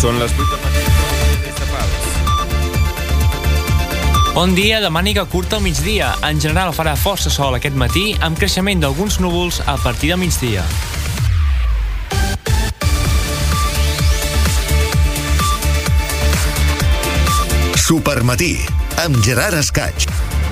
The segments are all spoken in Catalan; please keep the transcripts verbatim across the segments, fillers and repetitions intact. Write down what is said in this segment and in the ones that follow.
Són les vuit del matí. Bon dia, de màniga curta al migdia. En general farà força sol aquest matí, amb creixement d'alguns núvols a partir del migdia. Supermatí, amb Gerard Escaig.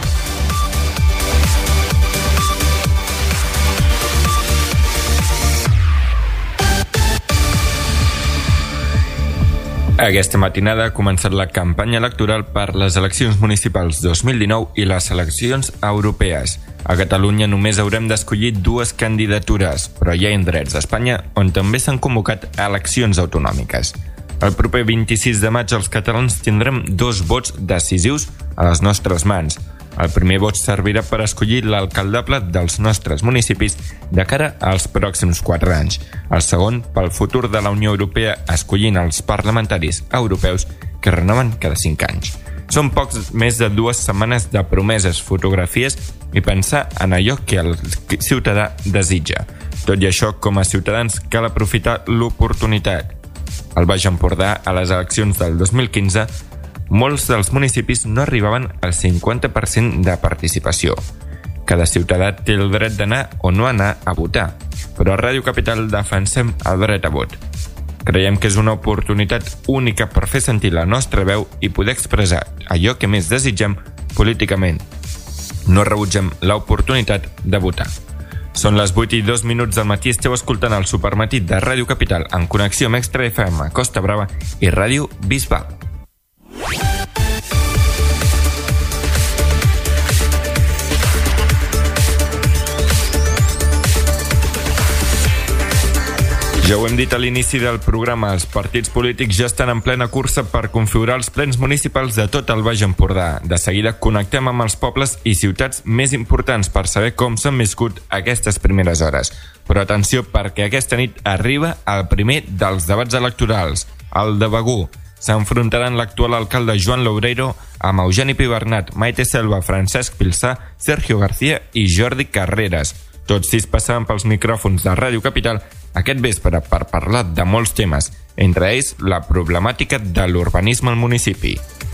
Aquesta matinada ha començat la campanya electoral per les eleccions municipals dos mil dinou i les eleccions europees. A Catalunya només haurem d'escollir dues candidatures, però hi ha indrets d'Espanya on també s'han convocat eleccions autonòmiques. El proper vint-i-sis de maig els catalans tindrem dos vots decisius a les nostres mans. El primer vot servirà per escollir l'alcaldable dels nostres municipis de cara als pròxims quatre anys. El segon, pel futur de la Unió Europea, escollint els parlamentaris europeus que renoven cada cinc anys. Són pocs més de dues setmanes de promeses, fotografies i pensar en allò que el ciutadà desitja. Tot i això, com a ciutadans, cal aprofitar l'oportunitat. Al Baix Empordà, a les eleccions del dos mil quinze, molts dels municipis no arribaven al cinquanta per cent de participació. Cada ciutadà té el dret d'anar o no anar a votar, però a Ràdio Capital defensem el dret a vot. Creiem que és una oportunitat única per fer sentir la nostra veu i poder expressar allò que més desitgem políticament. No rebutgem l'oportunitat de votar. Són les vuit i dos minuts del matí, esteu escoltant el Supermatí de Ràdio Capital en connexió amb Extra F M a Costa Brava i Ràdio Bisbal. Ja ho hem dit a l'inici del programa, els partits polítics ja estan en plena cursa per configurar els plens municipals de tot el Baix Empordà. De seguida connectem amb els pobles i ciutats més importants per saber com s'han viscut aquestes primeres hores. Però atenció, perquè aquesta nit arriba el primer dels debats electorals, el de Begur. S'enfrontaran l'actual alcalde Joan Loureiro amb Eugeni Pibernat, Maite Selva, Francesc Pilsà, Sergio García i Jordi Carreras. Tots sis passaven pels micròfons de Ràdio Capital aquest vespre per parlar de molts temes, entre ells la problemàtica de l'urbanisme al municipi.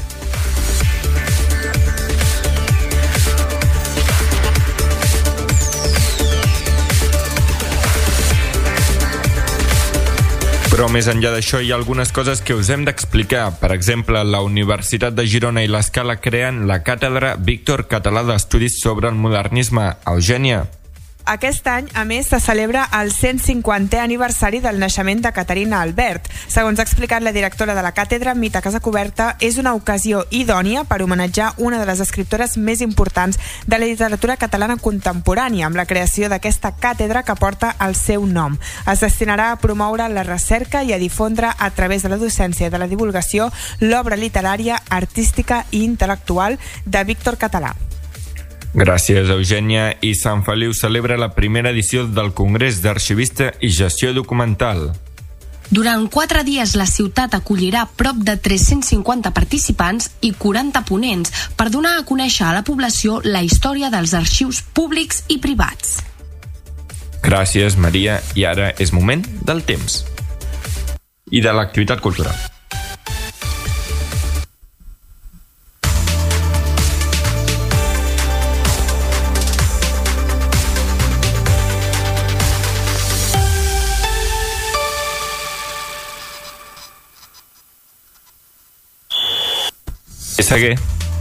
Però més enllà d'això hi ha algunes coses que us hem d'explicar. Per exemple, la Universitat de Girona i l'Escala creen la càtedra Víctor Català d'Estudis sobre el Modernisme. Eugènia. Aquest any, a més, se celebra el cent cinquantè aniversari del naixement de Caterina Albert. Segons ha explicat la directora de la càtedra, Mita Casacoberta, és una ocasió idònia per homenatjar una de les escriptores més importants de la literatura catalana contemporània, amb la creació d'aquesta càtedra que porta el seu nom. Es destinarà a promoure la recerca i a difondre a través de la docència i de la divulgació l'obra literària, artística i intel·lectual de Víctor Català. Gràcies, Eugènia. I Sant Feliu celebra la primera edició del Congrés d'Arxivista i Gestió Documental. Durant quatre dies la ciutat acollirà prop de tres-cents cinquanta participants i quaranta ponents per donar a conèixer a la població la història dels arxius públics i privats. Gràcies, Maria. I ara és moment del temps i de l'activitat cultural. Seguer.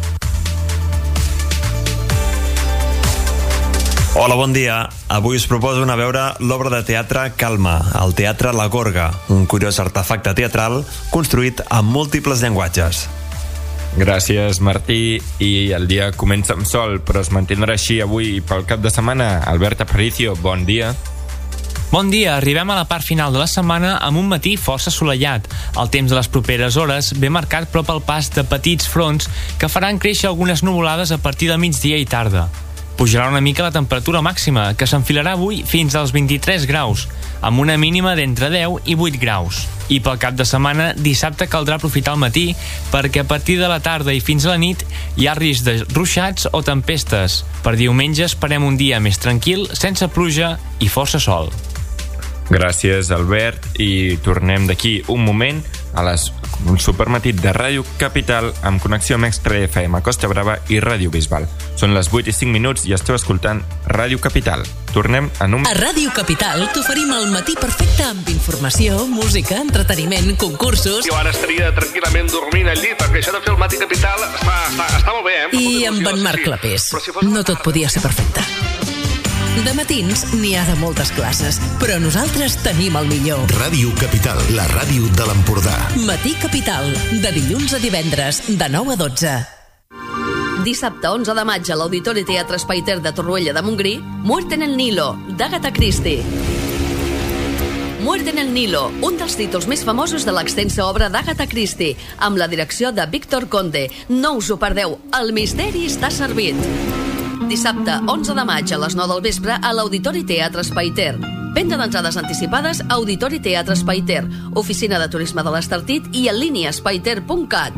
Hola, bon dia. Avui us proposo anar a veure l'obra de teatre Calma, al Teatre La Gorga, un curiós artefacte teatral construït amb múltiples llenguatges. Gràcies, Martí. I el dia comença amb sol, però es mantindrà així avui pel cap de setmana. Albert Aparicio, bon dia. Bon dia, arribem a la part final de la setmana amb un matí força assolellat. El temps de les properes hores ve marcat però pel pas de petits fronts que faran créixer algunes nuvolades a partir de migdia i tarda. Pujarà una mica la temperatura màxima, que s'enfilarà avui fins als vint-i-tres graus, amb una mínima d'entre deu i vuit graus. I pel cap de setmana, dissabte caldrà aprofitar el matí, perquè a partir de la tarda i fins a la nit hi ha risc de ruixats o tempestes. Per diumenge esperem un dia més tranquil, sense pluja i força sol. Gràcies, Albert, i tornem d'aquí un moment a les un supermatí de Ràdio Capital amb connexió amb Extra F M Costa Brava i Ràdio Bisbal. Són les vuit i cinc minuts i esteu escoltant Ràdio Capital. Tornem en un... A Ràdio Capital t'oferim el matí perfecte amb informació, música, entreteniment, concursos... Jo ara estaria tranquil·lament dormint al llit, perquè això de fer el matí Capital està, està, està molt bé, eh? I amb en Marc Clapés. No tot podia ser perfecte. De matins n'hi ha de moltes classes, però nosaltres tenim el millor. Ràdio Capital, la ràdio de l'Empordà. Matí Capital, de dilluns a divendres, de nou a dotze. Dissabte onze de maig a l'Auditori Teatre Espai Ter de Torroella de Montgrí, Muerte en el Nilo, d'Agatha Christie. Muerte en el Nilo, un dels títols més famosos de l'extensa obra d'Agatha Christie, amb la direcció de Víctor Conde. No us ho perdeu, el misteri està servit. Dissabte onze de maig a les nou del vespre a l'Auditori Teatre Espai Ter. Venda d'entrades anticipades a Auditori Teatre Espai Ter, Oficina de Turisme de l'Estartit i en línia espaiter punt cat.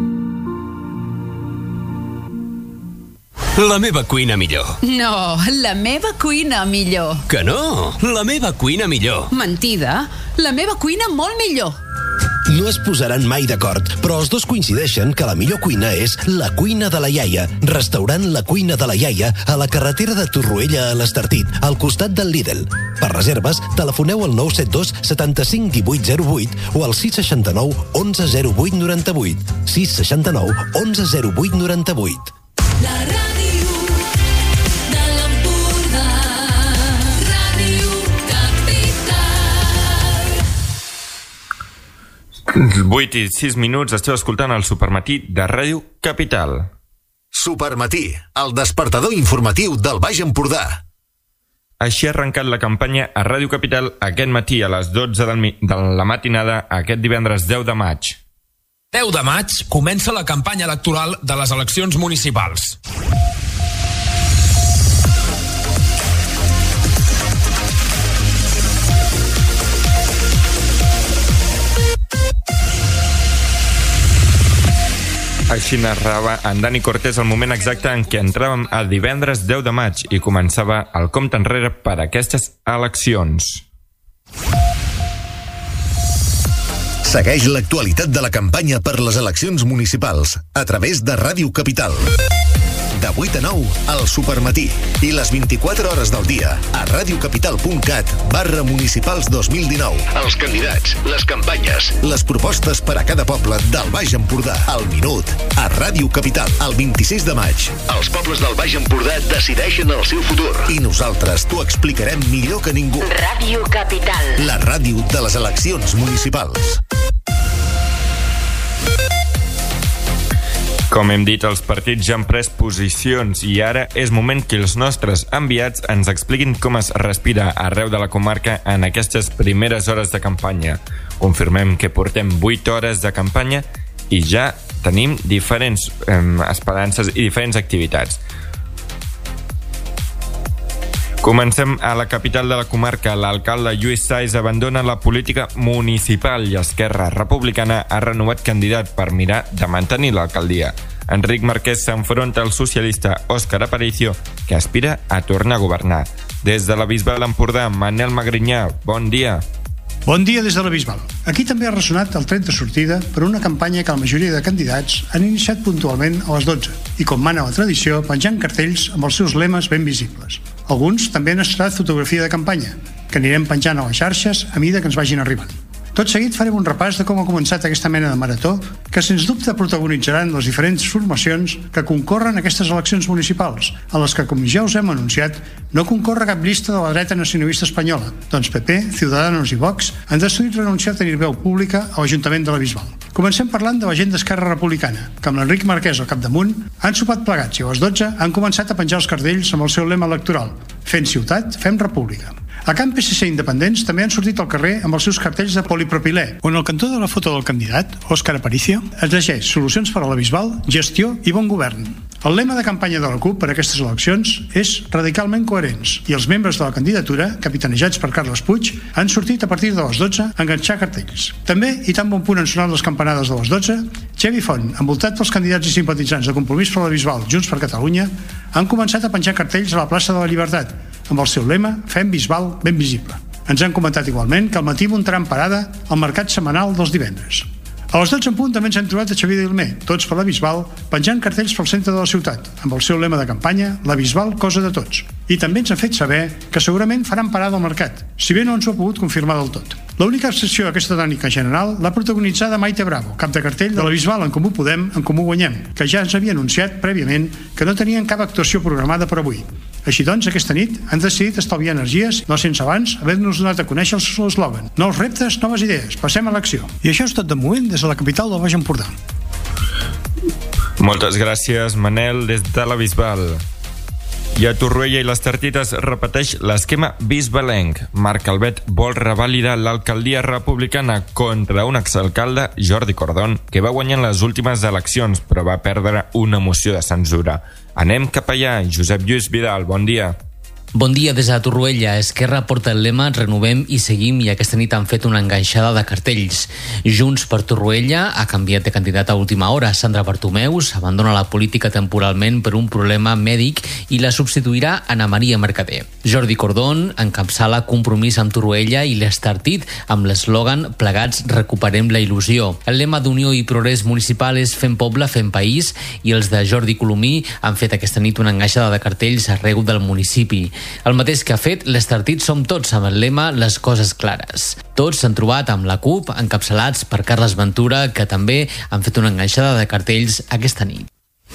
La meva cuina millor. No, la meva cuina millor. Que no, la meva cuina millor. Mentida, la meva cuina molt millor. No es posaran mai d'acord, però els dos coincideixen que la millor cuina és la cuina de la iaia, restaurant La Cuina de la Iaia a la carretera de Torroella a l'Estartit, al costat del Lidl. Per reserves, telefoneu al nou set dos setanta-cinc divuit zero vuit o al sis seixanta nou onze zero vuit noranta-vuit. sis seixanta nou onze zero vuit noranta-vuit. La ràdio de l'Empordà, Ràdio Capital. vuit i sis minuts, esteu escoltant el Supermatí de Ràdio Capital. Supermatí, el despertador informatiu del Baix Empordà. Així ha arrencat la campanya a Ràdio Capital aquest matí a les dotze del mi- de la matinada aquest divendres deu de maig. deu de maig comença la campanya electoral de les eleccions municipals. Així narrava en Dani Cortés el moment exacte en què entràvem a divendres deu de maig i començava el compte enrere per a aquestes eleccions. Segueix l'actualitat de la campanya per les eleccions municipals a través de Ràdio Capital. De vuit a nou, al Supermatí. I les vint-i-quatre hores del dia a radiocapital.cat barra municipals dos mil dinou. Els candidats, les campanyes, les propostes per a cada poble del Baix Empordà. Al minut, a Ràdio Capital. El vint-i-sis de maig, els pobles del Baix Empordà decideixen el seu futur. I nosaltres t'ho explicarem millor que ningú. Ràdio Capital. La ràdio de les eleccions municipals. Com hem dit, els partits ja han pres posicions i ara és moment que els nostres enviats ens expliquin com es respira arreu de la comarca en aquestes primeres hores de campanya. Confirmem que portem vuit hores de campanya i ja tenim diferents eh, esperances i diferents activitats. Comencem a la capital de la comarca. L'alcalde Lluís Sais abandona la política municipal i Esquerra Republicana ha renovat candidat per mirar de mantenir l'alcaldia. Enric Marquès s'enfronta al socialista Òscar Aparicio, que aspira a tornar a governar. Des de la Bisbal Empordà, Manel Magrinyà, bon dia. Bon dia des de la Bisbal. Aquí també ha ressonat el tret de sortida per una campanya que la majoria de candidats han iniciat puntualment a les dotze i, com mana la tradició, penjant cartells amb els seus lemes ben visibles. Alguns també han estrenat fotografia de campanya, que anirem penjant a les xarxes a mida que ens vagin arribant. Tot seguit farem un repàs de com ha començat aquesta mena de marató que sens dubte protagonitzaran les diferents formacions que concorren a aquestes eleccions municipals, en les que, com ja us hem anunciat, no concorre cap llista de la dreta nacionalista espanyola, doncs P P, Ciudadanos i Vox han decidit renunciar a tenir veu pública a l'Ajuntament de la Bisbal. Comencem parlant de la gent d'Esquerra Republicana, que amb l'Enric Marquès al capdamunt han sopat plegats i a les dotze han començat a penjar els cartells amb el seu lema electoral: fent ciutat, fem república. A Camp P S C independents també han sortit al carrer amb els seus cartells de polipropilè, on al cantó de la foto del candidat, Òscar Aparicio, es llegeix solucions per a la Bisbal, gestió i bon govern. El lema de campanya de la CUP per a aquestes eleccions és radicalment coherents i els membres de la candidatura, capitanejats per Carles Puig, han sortit a partir de les dotze a enganxar cartells. També, i tan bon punt han sonat les campanades de les dotze, Xavi Font, envoltat pels candidats i simpatitzants de Compromís per la Bisbal, Junts per Catalunya, han començat a penjar cartells a la plaça de la Llibertat, amb el seu lema Fem Bisbal ben visible. Ens han comentat igualment que al matí muntaran parada al mercat setmanal dels divendres. A les dotze en punt també ens hem trobat a Xavier Dilmé, tots per la Bisbal, penjant cartells pel centre de la ciutat, amb el seu lema de campanya, la Bisbal, cosa de tots. I també ens ha fet saber que segurament faran parada al mercat, si bé no ens ho ha pogut confirmar del tot. L'única excepció aquesta tònica general l'ha protagonitzada Maite Bravo, cap de cartell de la Bisbal en Comú Podem, en Comú Guanyem, que ja ens havia anunciat prèviament que no tenien cap actuació programada per avui. Així doncs, aquesta nit han decidit estalviar energies, no sense abans haver-nos donat a conèixer el seu eslògan. Nous reptes, noves idees, passem a l'acció. I això és tot de moment des de la capital del Baix Empordà. Moltes gràcies, Manel, des de la Bisbal. I a Torroella i les Tartites repeteix l'esquema bisbalenc. Marc Albet vol revalidar l'alcaldia republicana contra un exalcalde, Jordi Cordón, que va guanyar en les últimes eleccions, però va perdre una moció de censura. Anem cap allà. Josep Lluís Vidal, bon dia. Bon dia des de Torroella. Esquerra porta el lema Renovem i seguim, i aquesta nit han fet una enganxada de cartells. Junts per Torroella ha canviat de candidat a última hora. Sandra Bartomeus abandona la política temporalment per un problema mèdic i la substituirà Ana Maria Mercader. Jordi Cordón encapçala Compromís amb Torroella i l'Estartit amb l'eslògan Plegats recuperem la il·lusió. El lema d'Unió i Progrés Municipal és Fem poble, fem país, i els de Jordi Colomí han fet aquesta nit una enganxada de cartells arreu del municipi. El mateix que ha fet l'Estartit Som Tots amb el lema Les coses clares. Tots s'han trobat amb la CUP, encapçalats per Carles Ventura, que també han fet una enganxada de cartells aquesta nit.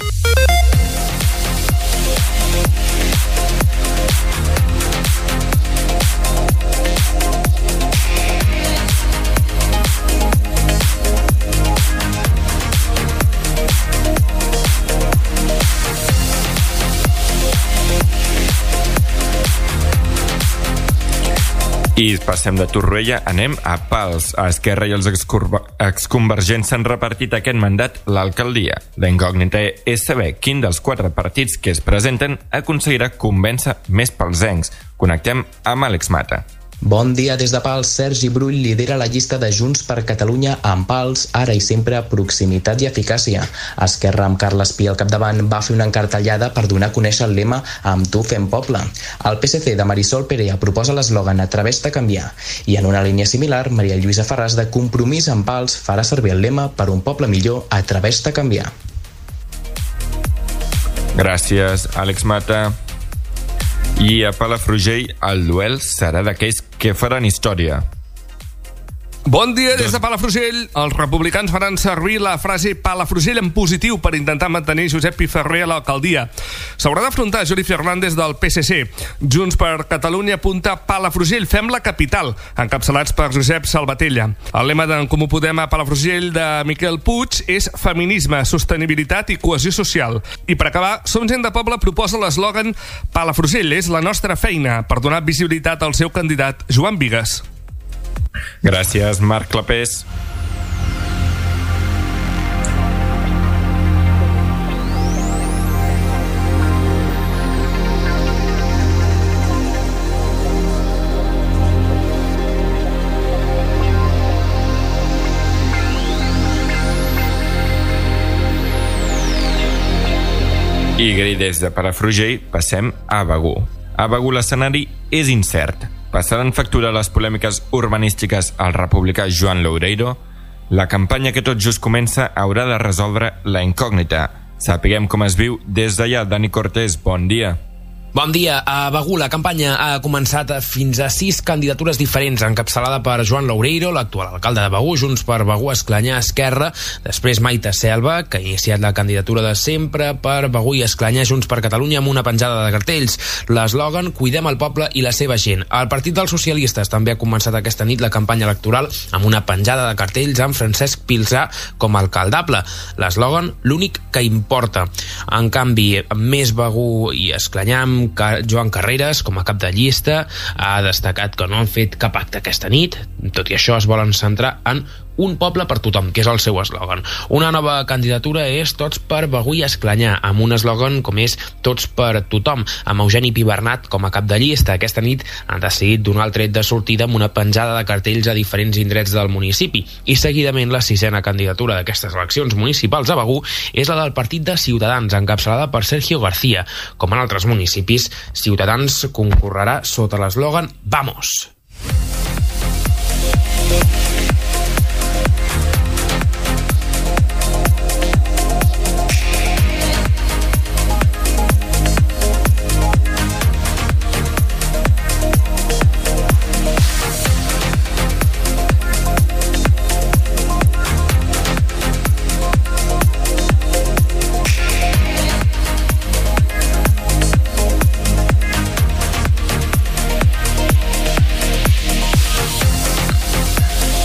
I passem de Torroella, anem a Pals. A Esquerra i els exconvergents s'han repartit aquest mandat l'alcaldia. La incògnita és saber quin dels quatre partits que es presenten aconseguirà convèncer més palsencs. Connectem amb Àlex Mata. Bon dia des de Pals. Sergi Brull lidera la llista de Junts per Catalunya amb Pals, ara i sempre proximitat i eficàcia. Esquerra, amb Carles Pi al capdavant, va fer una encartellada per donar a conèixer el lema Amb tu fem poble. El P S C de Marisol Perea proposa l'eslògan A través de canviar. I en una línia similar, Maria Lluïsa Ferràs de Compromís amb Pals farà servir el lema Per un poble millor a través de canviar. Gràcies, Àlex Mata. I a Palafrugell el duel serà d'aquells que faran història. Bon dia des de Palafrugell. Els republicans faran servir la frase Palafrugell en positiu per intentar mantenir Josep Piferrer a l'alcaldia. S'haurà d'afrontar Juli Fernández del P S C. Junts per Catalunya apunta Palafrugell, fem la capital, encapçalats per Josep Salvatella. El lema d'en Comú Podem a Palafrugell de Miquel Puig és feminisme, sostenibilitat i cohesió social. I per acabar, Som Gent de Poble proposa l'eslògan Palafrugell és la nostra feina, per donar visibilitat al seu candidat Joan Bigues. Gràcies, Marc Clapés. I des de Palafrugell passem a Begur. A Begur l'escenari és incert. Passaran factura les polèmiques urbanístiques al republicà Joan Loureiro? La campanya que tot just comença haurà de resoldre la incògnita. Sapiguem com es viu des d'allà. Dani Cortés, bon dia. Bon dia. A Begur la campanya ha començat fins a sis candidatures diferents, encapçalada per Joan Loureiro, l'actual alcalde de Begur, Junts per Begur, Esclanyà, Esquerra, després Maite Selva, que ha iniciat la candidatura de Sempre per Begur i Esclanyà, Junts per Catalunya, amb una penjada de cartells. L'eslògan Cuidem el poble i la seva gent. El Partit dels Socialistes també ha començat aquesta nit la campanya electoral amb una penjada de cartells amb Francesc Pilsà com a alcaldable. L'eslògan L'únic que importa. En canvi, Més Begur i Esclanyà, Joan Carreras, com a cap de llista, ha destacat que no han fet cap acte aquesta nit. Tot i això, es volen centrar en un poble per tothom, que és el seu eslògan. Una nova candidatura és Tots per Begur i Esclanyà, amb un eslògan com és Tots per tothom, amb Eugeni Pibernat com a cap de llista. Aquesta nit han decidit donar el tret de sortida amb una penjada de cartells a diferents indrets del municipi. I seguidament la sisena candidatura d'aquestes eleccions municipals a Begur és la del Partit de Ciutadans, encapçalada per Sergio García. Com en altres municipis, Ciutadans concorrerà sota l'eslògan Vamos!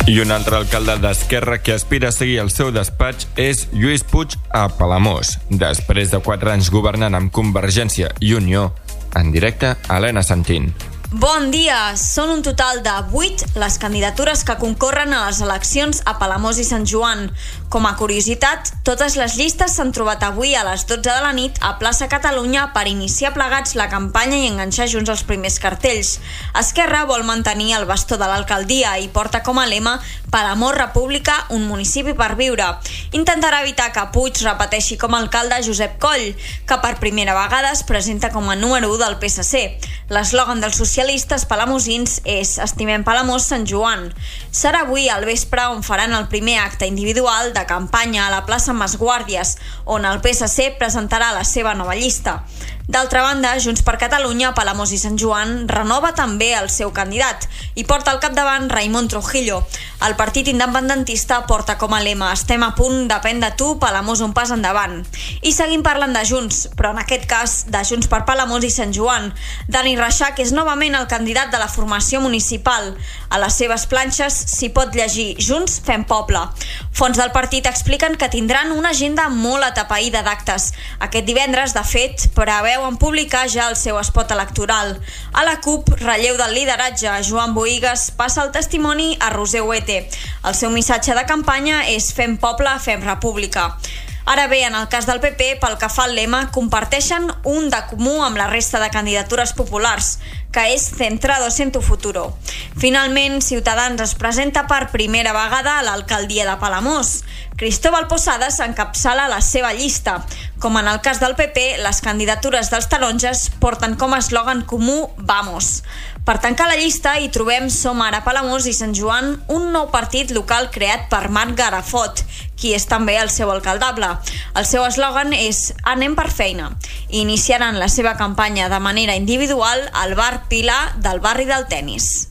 I un altre alcalde d'Esquerra que aspira a seguir el seu despatx és Lluís Puig a Palamós. Després de quatre anys governant amb Convergència i Unió, en directe, Helena Santín. Bon dia! Són un total de vuit les candidatures que concorren a les eleccions a Palamós i Sant Joan. Com a curiositat, totes les llistes s'han trobat avui a les dotze de la nit a Plaça Catalunya per iniciar plegats la campanya i enganxar junts els primers cartells. Esquerra vol mantenir el bastó de l'alcaldia i porta com a lema Palamós República, un municipi per viure. Intentarà evitar que Puig repeteixi com a alcalde Josep Coll, que per primera vegada es presenta com a número u del P S C. L'eslògan dels socialistes palamosins és Estimem Palamós Sant Joan. Serà avui al vespre on faran el primer acte individual de campanya a la plaça Masguàrdies, on el P S C presentarà la seva nova llista. D'altra banda, Junts per Catalunya, Palamós i Sant Joan renova també el seu candidat i porta al capdavant Raimon Trujillo. El partit independentista porta com a lema Estem a punt, depèn de tu, Palamós un pas endavant. I seguim parlant de Junts, però en aquest cas de Junts per Palamós i Sant Joan. Dani Reixac és novament el candidat de la formació municipal. A les seves planxes s'hi pot llegir Junts fem poble. Fons del partit expliquen que tindran una agenda molt atapeïda d'actes. Aquest divendres, de fet, preveuen publicar ja el seu espot electoral. A la CUP, relleu del lideratge, Joan Boïgues passa el testimoni a Roser Huete. El seu missatge de campanya és Fem poble, fem república. Ara bé, en el cas del P P, pel que fa al lema, comparteixen un de comú amb la resta de candidatures populars, que és Centrados en tu futuro. Finalment, Ciutadans es presenta per primera vegada a l'alcaldia de Palamós. Cristóbal Posadas encapçala la seva llista. Com en el cas del P P, les candidatures dels taronges porten com a eslògan comú Vamos. Per tancar la llista hi trobem Som ara Palamós i Sant Joan, un nou partit local creat per Marc Garafot, qui és també el seu alcaldable. El seu eslògan és Anem per feina. I iniciaran la seva campanya de manera individual al bar Pilar del barri del Tenis.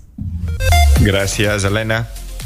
Gràcies, Helena.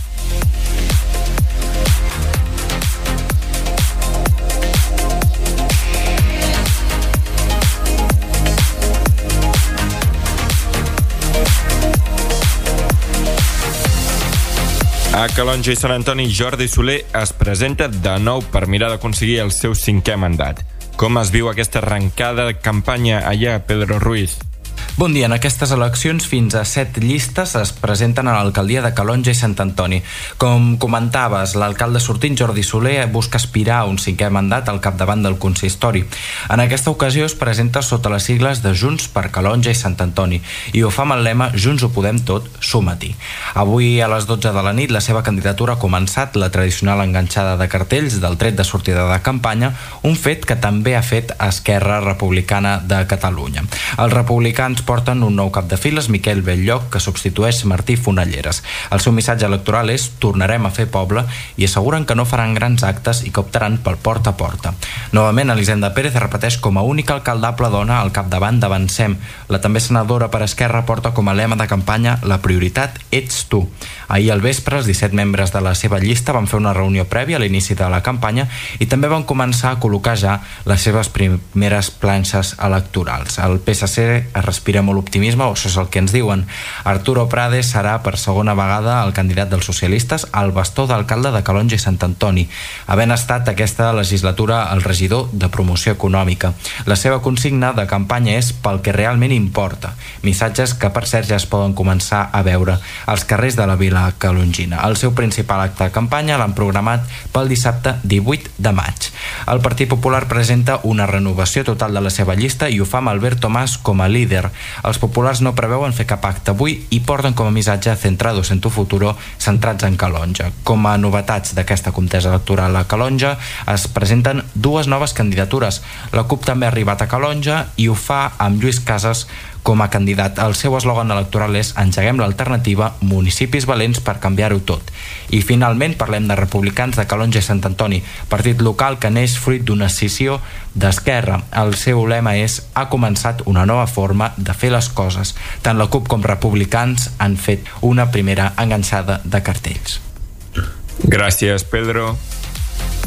A Calonge i Sant Antoni, Jordi Soler es presenta de nou per mirar d'aconseguir el seu cinquè mandat. Com es viu aquesta arrencada de campanya allà, Pedro Ruiz? Bon dia. En aquestes eleccions fins a set llistes es presenten a l'alcaldia de Calonge i Sant Antoni. Com comentaves, l'alcalde sortint Jordi Soler busca aspirar a un cinquè mandat al capdavant del consistori. En aquesta ocasió es presenta sota les sigles de Junts per Calonge i Sant Antoni i ho fa amb el lema Junts ho podem tot, suma-t'hi. Avui a les dotze de la nit la seva candidatura ha començat la tradicional enganxada de cartells del tret de sortida de campanya, un fet que també ha fet Esquerra Republicana de Catalunya. Els republicans porten un nou cap de files, Miquel Belllloc, que substitueix Martí Fonalleres. El seu missatge electoral és tornarem a fer poble i asseguren que no faran grans actes i que optaran pel porta a porta. Novament, Elisenda Pérez repeteix com a única alcaldable dona al capdavant d'Avancem. La també senadora per Esquerra porta com a lema de campanya La prioritat ets tu. Ahir al vespre, els disset membres de la seva llista van fer una reunió prèvia a l'inici de la campanya i també van començar a col·locar ja les seves primeres planxes electorals. El P S C es respira molt optimisme, o això és el que ens diuen. Arturo Prades serà per segona vegada el candidat dels socialistes al bastó d'alcalde de Calonge i Sant Antoni, havent estat aquesta legislatura el regidor de promoció econòmica. La seva consigna de campanya és pel que realment importa, missatges que per cert ja es poden començar a veure als carrers de la vila calongina. El seu principal acte de campanya l'han programat pel dissabte divuit de maig. El Partit Popular presenta una renovació total de la seva llista i ho fa amb Albert Tomàs com a líder. Els populars no preveuen fer cap acte avui i porten com a missatge Centrados en tu futuro, centrats en Calonge. Com a novetats d'aquesta contesa electoral a Calonge es presenten dues noves candidatures. La CUP també ha arribat a Calonge i ho fa amb Lluís Casas com a candidat. El seu eslògan electoral és Engeguem l'alternativa, municipis valents per canviar-ho tot. I finalment parlem de Republicans de Calonge i Sant Antoni, partit local que neix fruit d'una escissió d'Esquerra. El seu lema és ha començat una nova forma de fer les coses. Tant la CUP com Republicans han fet una primera enganxada de cartells. Gràcies, Pedro.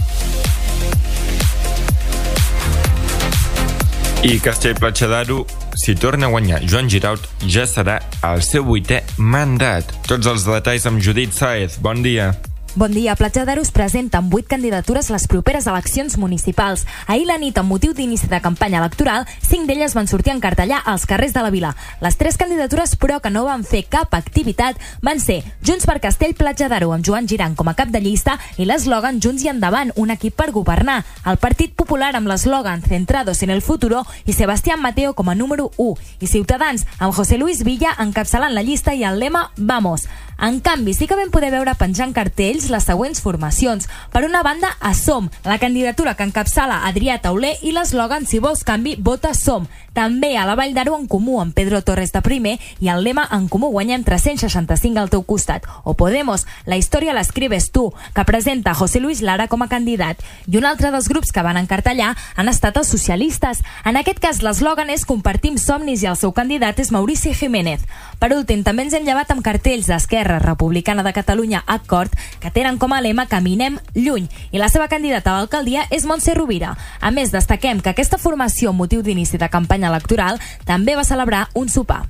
I Castell-Platja d'Aro si torna a guanyar Joan Giraut, ja serà el seu vuitè mandat. Tots els detalls amb Judit Saez. Bon dia. Bon dia. Platja d'Aro es presenta amb vuit candidatures a les properes eleccions municipals. Ahir la nit, amb motiu d'inici de campanya electoral, cinc d'elles van sortir a encartellar als carrers de la vila. Les tres candidatures, però, que no van fer cap activitat van ser Junts per Castell Platja d'Aro, amb Joan Giran com a cap de llista, i l'eslògan Junts i endavant, un equip per governar. El Partit Popular amb l'eslògan Centrados en el futuro i Sebastián Mateo com a número u. I Ciutadans amb José Luis Villa encapçalant la llista i el lema Vamos. En canvi, sí que vam poder veure penjant cartells les següents formacions. Per una banda, a Som, la candidatura que encapçala Adrià Tauler, i l'eslògan Si vols canvi, vota Som. També a la Vall d'Aro En Comú, amb Pedro Torres de primer, i el lema En Comú guanyem tres-cents seixanta-cinc al teu costat. O Podemos, la història l'escribes tu, que presenta José Luis Lara com a candidat. I un altre dels grups que van encartellar han estat els socialistes. En aquest cas, l'eslògan és Compartim somnis i el seu candidat és Maurici Jiménez. Per últim, també ens hem llevat amb cartells d'Esquerra Republicana de Catalunya, Acord, que tenen com a lema Caminem lluny, i la seva candidata a l'alcaldia és Montse Rovira. A més, destaquem que aquesta formació, amb motiu d'inici de campanya electoral, també va celebrar un sopar.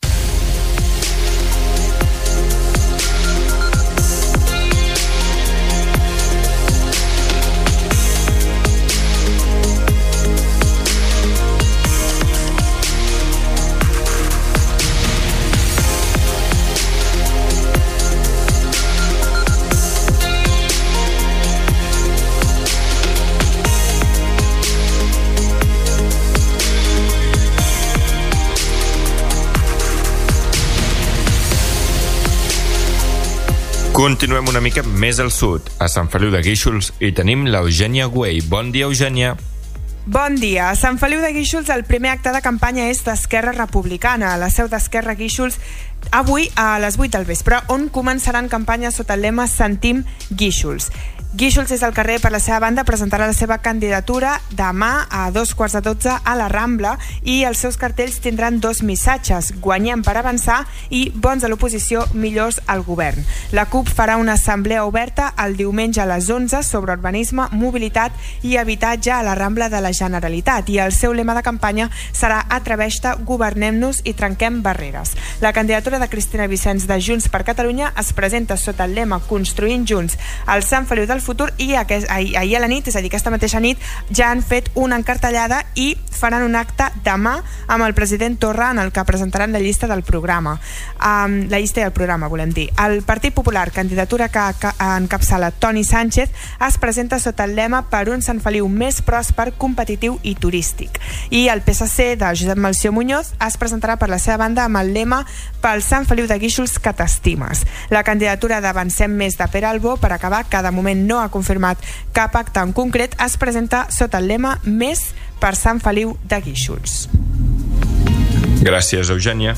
Continuem una mica més al sud, a Sant Feliu de Guíxols, i tenim l'Eugènia Güell. Bon dia, Eugènia. Bon dia. A Sant Feliu de Guíxols el primer acte de campanya és d'Esquerra Republicana, a la seu d'Esquerra Guíxols, avui a les vuit del vespre, on començaran campanya sota el lema Sentim Guíxols. Guíxols és al carrer, per la seva banda, presentarà la seva candidatura demà a dos quarts de dotze a la Rambla, i els seus cartells tindran dos missatges: guanyem per avançar i bons a l'oposició, millors al govern. La CUP farà una assemblea oberta el diumenge a les onze sobre urbanisme, mobilitat i habitatge a la Rambla de la Generalitat, i el seu lema de campanya serà Atreveix-te, governem-nos i trenquem barreres. La candidatura de Cristina Vicenç de Junts per Catalunya es presenta sota el lema Construint Junts al Sant Feliu del Futur, i aquest, ahir, ahir a la nit, és a dir, aquesta mateixa nit, ja han fet una encartellada i faran un acte demà amb el president Torra, en el que presentaran la llista del programa. Um, la llista del programa, volem dir. El Partit Popular, candidatura que, que encapçala Toni Sánchez, es presenta sota el lema Per un Sant Feliu més pròsper, competitiu i turístic. I el P S C de Josep Melcior Muñoz es presentarà per la seva banda amb el lema Pel Sant Feliu de Guíxols que t'estimes. La candidatura d'Avancem Més de Pere Albó, per acabar, que de moment no ha confirmat cap acte en concret, es presenta sota el lema Més per Sant Feliu de Guíxols. Gràcies, Eugènia.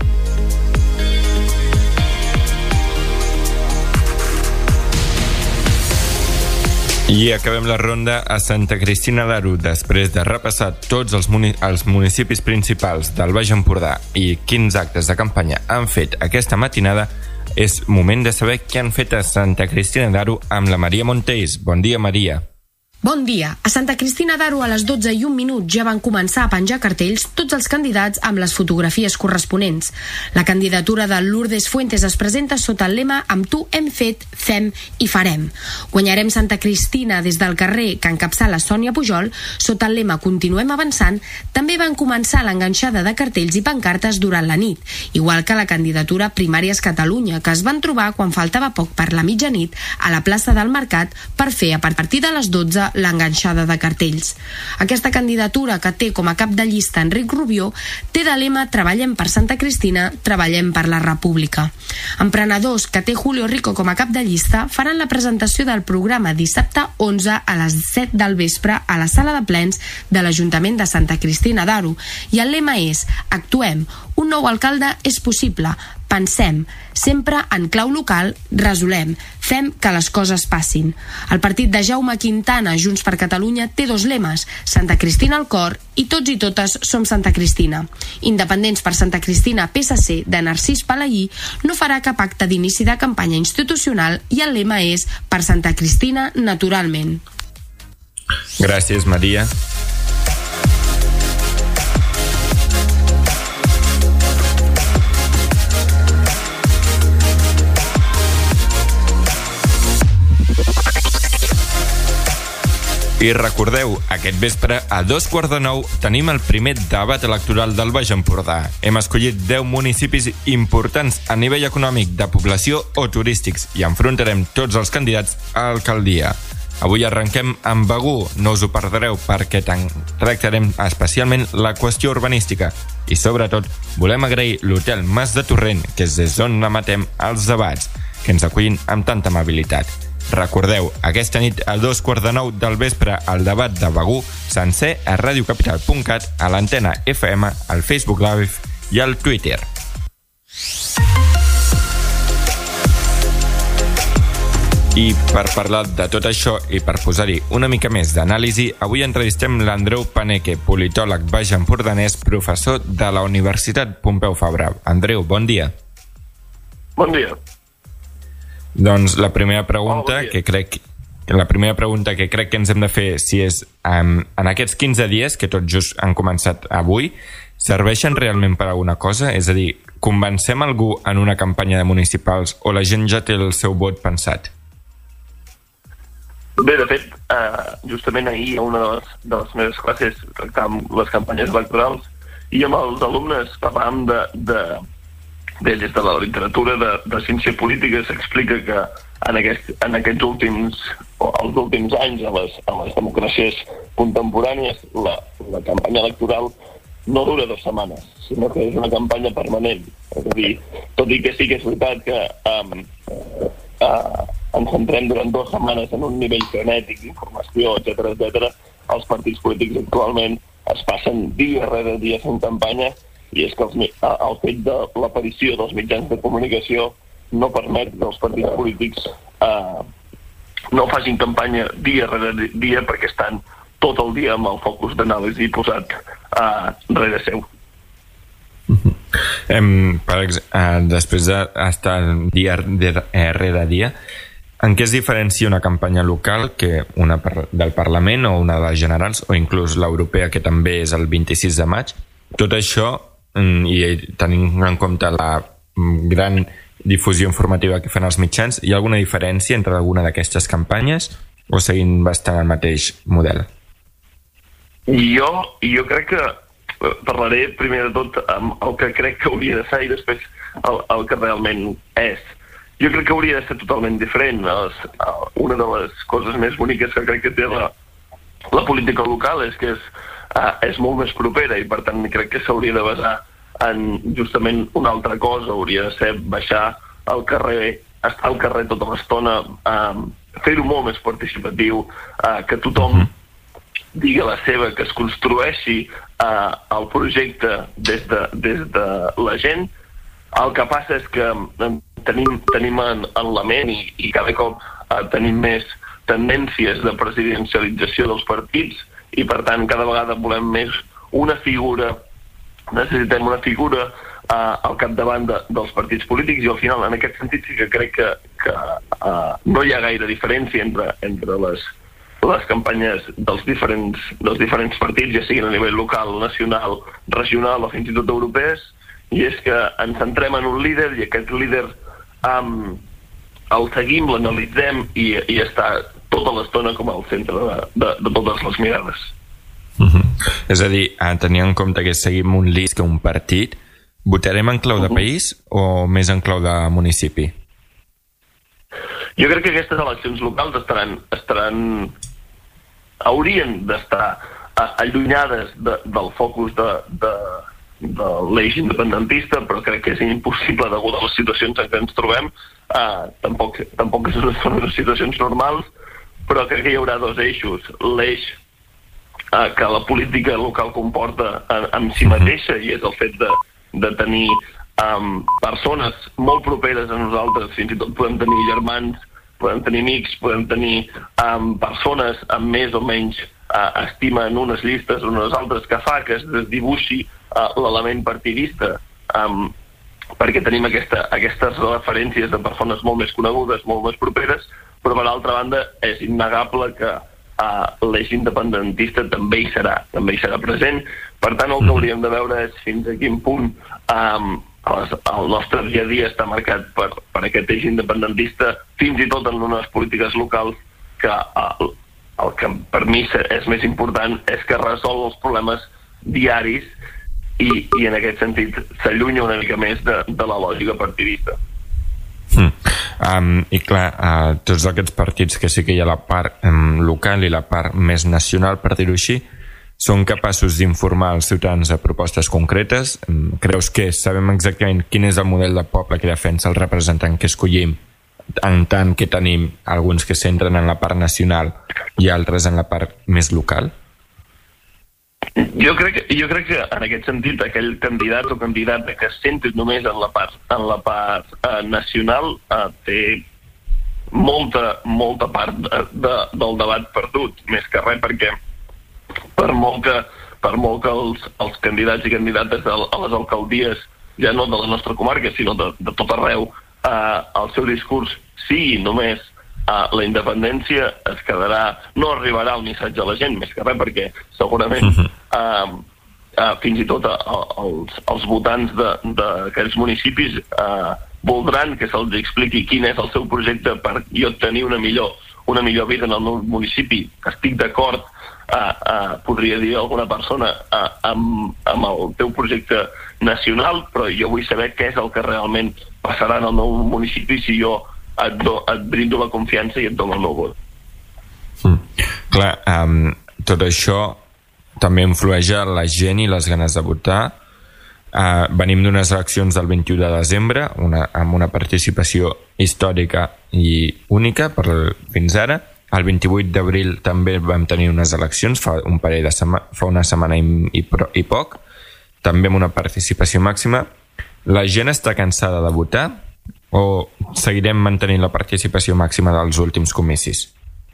I acabem la ronda a Santa Cristina d'Aro. Després de repassar tots els, muni els municipis principals del Baix Empordà i quins actes de campanya han fet aquesta matinada, és moment de saber què han fet a Santa Cristina d'Aro amb la Maria Montells. Bon dia, Maria. Bon dia. A Santa Cristina d'Aro a les dotze i un minut ja van començar a penjar cartells tots els candidats amb les fotografies corresponents. La candidatura de Lourdes Fuentes es presenta sota el lema Amb tu hem fet, fem i farem. Guanyarem Santa Cristina des del carrer, que encapçala Sònia Pujol, sota el lema Continuem avançant. També van començar l'enganxada de cartells i pancartes durant la nit, igual que la candidatura Primàries Catalunya, que es van trobar quan faltava poc per la mitjanit a la plaça del Mercat per fer a partir de les dotze l'enganxada de cartells. Aquesta candidatura, que té com a cap de llista Enric Rubió, té de lema Treballem per Santa Cristina, treballem per la República. Emprenedors, que té Julio Rico com a cap de llista, faran la presentació del programa dissabte onze a les set del vespre a la sala de plens de l'Ajuntament de Santa Cristina d'Aro, i el lema és Actuem, un nou alcalde és possible, pensem, sempre en clau local, resolem, fem que les coses passin. El partit de Jaume Quintana, Junts per Catalunya, té dos lemes, Santa Cristina al cor i tots i totes som Santa Cristina. Independents per Santa Cristina, P S C, de Narcís Palaí, no farà cap acte d'inici de campanya institucional i el lema és Per Santa Cristina, naturalment. Gràcies, Maria. I recordeu, aquest vespre, a dos quarts de nou, tenim el primer debat electoral del Baix Empordà. Hem escollit deu municipis importants a nivell econòmic, de població o turístics, i enfrontarem tots els candidats a alcaldia. Avui arrenquem amb Begur, no us ho perdreu perquè tractarem especialment la qüestió urbanística. I sobretot, volem agrair l'Hotel Mas de Torrent, que és des d'on emetem els debats, que ens acullin amb tanta amabilitat. Recordeu, aquesta nit a dos quarts de nou del vespre el debat de Begur sencer a radiocapital punt cat, a l'antena F M, al Facebook Live i al Twitter. I per parlar de tot això i per posar-hi una mica més d'anàlisi, avui entrevistem l'Andreu Paneque, politòleg baix-empordanès, professor de la Universitat Pompeu Fabra. Andreu, bon dia. Bon dia. Doncs la primera pregunta que crec la primera pregunta que crec que ens hem de fer si és um, en aquests quinze dies que tot just han començat avui, serveixen realment per alguna cosa? És a dir, convencem algú en una campanya de municipals o la gent ja té el seu vot pensat? Bé, de fet, eh, justament ahir a una de les, de les meves classes tractàvem les campanyes electorals i amb els alumnes parlàvem de, de Bé, des de la literatura de, de ciència política s'explica que en, aquest, en aquests últims, o els últims anys a les, a les democràcies contemporànies la, la campanya electoral no dura dues setmanes, sinó que és una campanya permanent. És a dir, tot i que sí que és veritat que um, uh, ens centrem durant dues setmanes en un nivell frenètic d'informació, etcètera, etcètera, els partits polítics actualment es passen dia rere dia fent campanya, i és que els, el fet de l'aparició dels mitjans de comunicació no permet que els partits polítics eh, no facin campanya dia rere dia perquè estan tot el dia amb el focus d'anàlisi posat eh, rere seu. Uh-huh. Em, per exemple, eh, després d'estar dia rere dia, en què es diferencia una campanya local que una per, del Parlament o una de les generals o inclús l'europea, que també és el vint-i-sis de maig? Tot això, i tenint en compte la gran difusió informativa que fan els mitjans, hi ha alguna diferència entre alguna d'aquestes campanyes o seguint bastant el mateix model? Jo, jo crec que parlaré primer de tot amb el que crec que hauria de ser i després el, el que realment és. Jo crec que hauria de ser totalment diferent. Una de les coses més boniques que crec que té la, la política local és que és Uh, és molt més propera i per tant crec que s'hauria de basar en justament una altra cosa. Hauria de ser baixar al carrer, estar al carrer tota l'estona, uh, fer-ho molt més participatiu, uh, que tothom digui la seva, que es construeixi uh, el projecte des de, des de la gent. El que passa és que tenim, tenim en, en la ment i, i cada cop uh, tenim més tendències de presidencialització dels partits i per tant cada vegada volem més una figura, necessitem una figura uh, al capdavant de, dels partits polítics i al final en aquest sentit sí que crec que, que uh, no hi ha gaire diferència entre, entre les, les campanyes dels diferents, dels diferents partits, ja siguin a nivell local, nacional, regional o fins i tot europees, i és que ens centrem en un líder i aquest líder um, el seguim, l'analitzem i, i està tota l'estona com al centre de, de, de totes les mirades. Uh-huh. És a dir, a tenir en compte que seguim un líder que un partit, votarem en clau de uh-huh. país o més en clau de municipi? Jo crec que aquestes eleccions locals estaran, estaran haurien d'estar allunyades de, del focus de, de, de l'eix independentista, però crec que és impossible degut a les situacions en què ens trobem. Uh, tampoc, tampoc són unes situacions normals, però crec que hi haurà dos eixos. L'eix uh, que la política local comporta en, en si mateixa, i és el fet de, de tenir um, persones molt properes a nosaltres, fins i tot podem tenir germans, podem tenir amics, podem tenir um, persones amb més o menys uh, estima en unes llistes o en unes altres, que fa que es desdibuixi uh, l'element partidista, um, perquè tenim aquesta, aquestes referències de persones molt més conegudes, molt més properes, però per altra banda és innegable que uh, l'eix independentista també hi serà, també hi serà present. Per tant, el que hauríem de veure és fins a quin punt um, el, el nostre dia a dia està marcat per, per aquest eix independentista, fins i tot en unes polítiques locals que uh, el que per mi és més important és que resol els problemes diaris i, i en aquest sentit s'allunya una mica més de, de la lògica partidista. Mm. Um, I clar, uh, tots aquests partits que sí que hi ha la part um, local i la part més nacional, per dir-ho així, són capaços d'informar els ciutadans de propostes concretes? Um, creus que sabem exactament quin és el model de poble que defensa el representant que escollim, en tant que tenim alguns que s'entren en la part nacional i altres en la part més local? Jo crec, que, jo crec que en aquest sentit aquell candidat o candidata que es senti només en la part, en la part eh, nacional eh, té molta, molta part de, de, del debat perdut, més que res, perquè per molt que, per molt que els, els candidats i candidates a, a les alcaldies, ja no de la nostra comarca, sinó de, de tot arreu, eh, el seu discurs sigui només Uh, la independència, es quedarà, no arribarà el missatge a la gent, més que res, perquè segurament uh, uh, fins i tot uh, els, els votants d'aquells municipis uh, voldran que se'ls expliqui quin és el seu projecte per jo tenir una millor, una millor vida en el meu municipi. Estic d'acord, uh, uh, podria dir alguna persona, uh, amb, amb el teu projecte nacional, però jo vull saber què és el que realment passarà en el meu municipi si jo Et, do, et brindo la confiança i et dono el meu vot. Mm. Clar, um, tot això també influeix a la gent i les ganes de votar. Uh, venim d'unes eleccions del vint-i-u de desembre, una, amb una participació històrica i única per, fins ara. El vint-i-vuit d'abril també vam tenir unes eleccions, fa un parell de sema, fa una setmana i, i, i poc, també amb una participació màxima. La gent està cansada de votar o seguirem mantenint la participació màxima dels últims comicis?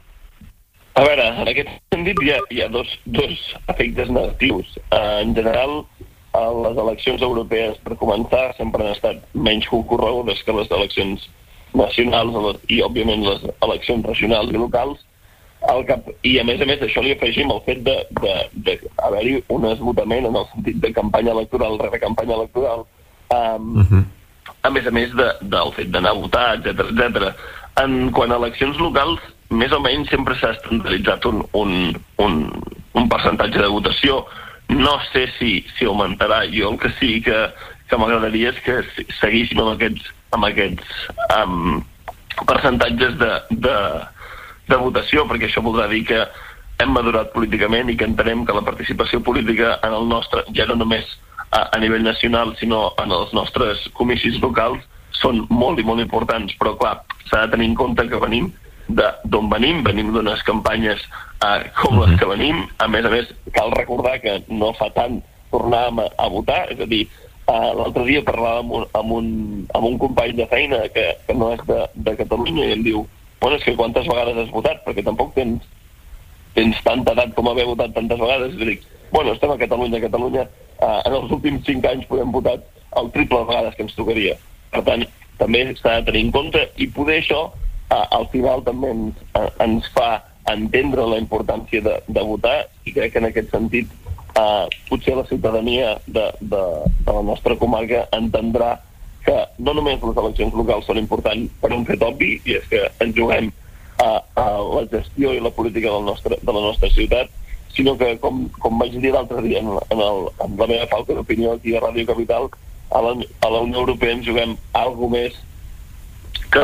A veure, en aquest sentit hi ha, hi ha dos, dos efectes negatius. Uh, en general, uh, les eleccions europees, per començar, sempre han estat menys concorregudes que les eleccions nacionals i, òbviament, les eleccions regionals i locals. Al cap, I, a més a més, això li afegim el fet d'haver-hi un esgotament en el sentit de campanya electoral rere campanya electoral, um, uh-huh. a més a més de, del fet d'anar a votar, etcètera, etcètera. En quant a eleccions locals, més o menys sempre s'ha estandarditzat un, un, un, un percentatge de votació. No sé si, si augmentarà. Jo el que sí que, que m'agradaria és que seguíssim amb aquests, amb aquests um, percentatges de, de, de votació, perquè això voldrà dir que hem madurat políticament i que entenem que la participació política en el nostre, ja no només a, a nivell nacional, sinó en els nostres comicis locals, són molt i molt importants. Però clar, s'ha de tenir en compte que venim d'on venim, venim d'unes campanyes eh, com les que venim. A més a més, cal recordar que no fa tant tornàvem a, a votar, és a dir, eh, l'altre dia parlàvem amb un, amb, un, amb un company de feina que, que no és de, de Catalunya i em diu, bueno, és que quantes vegades has votat? Perquè tampoc tens, tens tanta edat com haver votat tantes vegades. I dic, bueno, estem a Catalunya, a Catalunya eh, en els últims cinc anys podem votar el triple de vegades que ens tocaria. Per tant, també s'ha de tenir en compte i poder això Uh, al final també ens, uh, ens fa entendre la importància de, de votar, i crec que en aquest sentit uh, potser la ciutadania de, de, de la nostra comarca entendrà que no només les eleccions locals són importants per un fet obvi, i és que ens juguem uh, a la gestió i la política del nostre, de la nostra ciutat, sinó que, com, com vaig dir l'altre dia en, en, el, en la meva falta d'opinió aquí a Ràdio Capital, a la, a la Unió Europea ens juguem alguna més que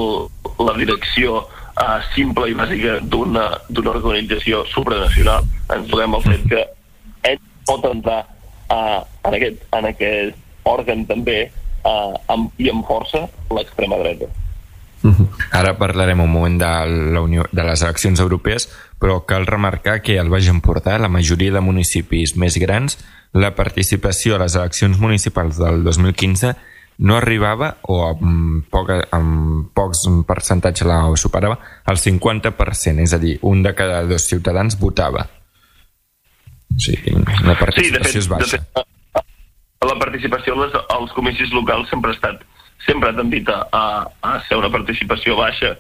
la direcció uh, simple i bàsica d'una d'una organització supranacional. Ens juguem el fet que ell pot entrar uh, en, aquest, en aquest òrgan també uh, amb, i amb força l'extrema dreta. Uh-huh. Ara parlarem un moment de, la Unió, de les eleccions europees, però cal remarcar que al Baix Empordà, la majoria de municipis més grans, la participació a les eleccions municipals del dos mil quinze no arribava, o amb, poca, amb pocs percentatge la superava, el cinquanta per cent, és a dir, un de cada dos ciutadans votava. O sigui, la participació sí, de fet, és baixa. De fet, la participació als, als comicis locals sempre ha estat, sempre ha tendit a, a ser una participació baixa.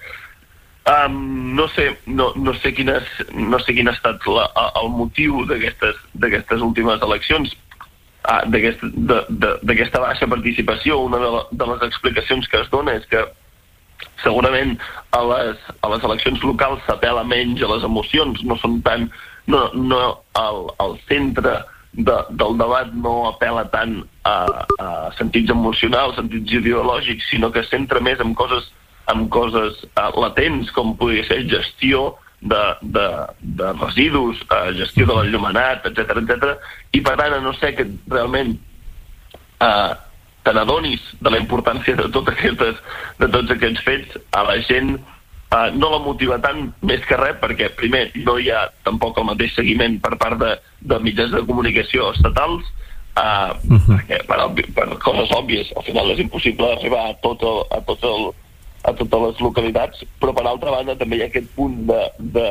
Um, no sé, no, no sé quin és, no sé quin ha estat la, el motiu d'aquestes d'aquestes últimes eleccions. Ah, d'aquesta baixa participació. Una de, la, de les explicacions que es dona és que segurament a les, a les eleccions locals s'apela menys a les emocions, no són tan... No, no, el, el centre de, del debat no apela tant a, a sentits emocionals, sentits ideològics, sinó que es centra més en coses, en coses uh, latents, com podria ser gestió de, de, de residus, uh, gestió de l'enllumenat, etcètera, etcètera, i per tant, a no ser que realment uh, te n'adonis de la importància de, tot aquestes, de tots aquests fets, a la gent uh, no la motiva tant, més que res, perquè primer no hi ha tampoc el mateix seguiment per part de, de mitjans de comunicació estatals, uh, uh-huh. perquè per, per coses òbvies al final és impossible arribar a, tot el, a, tot el, a totes les localitats, però per altra banda també hi ha aquest punt de, de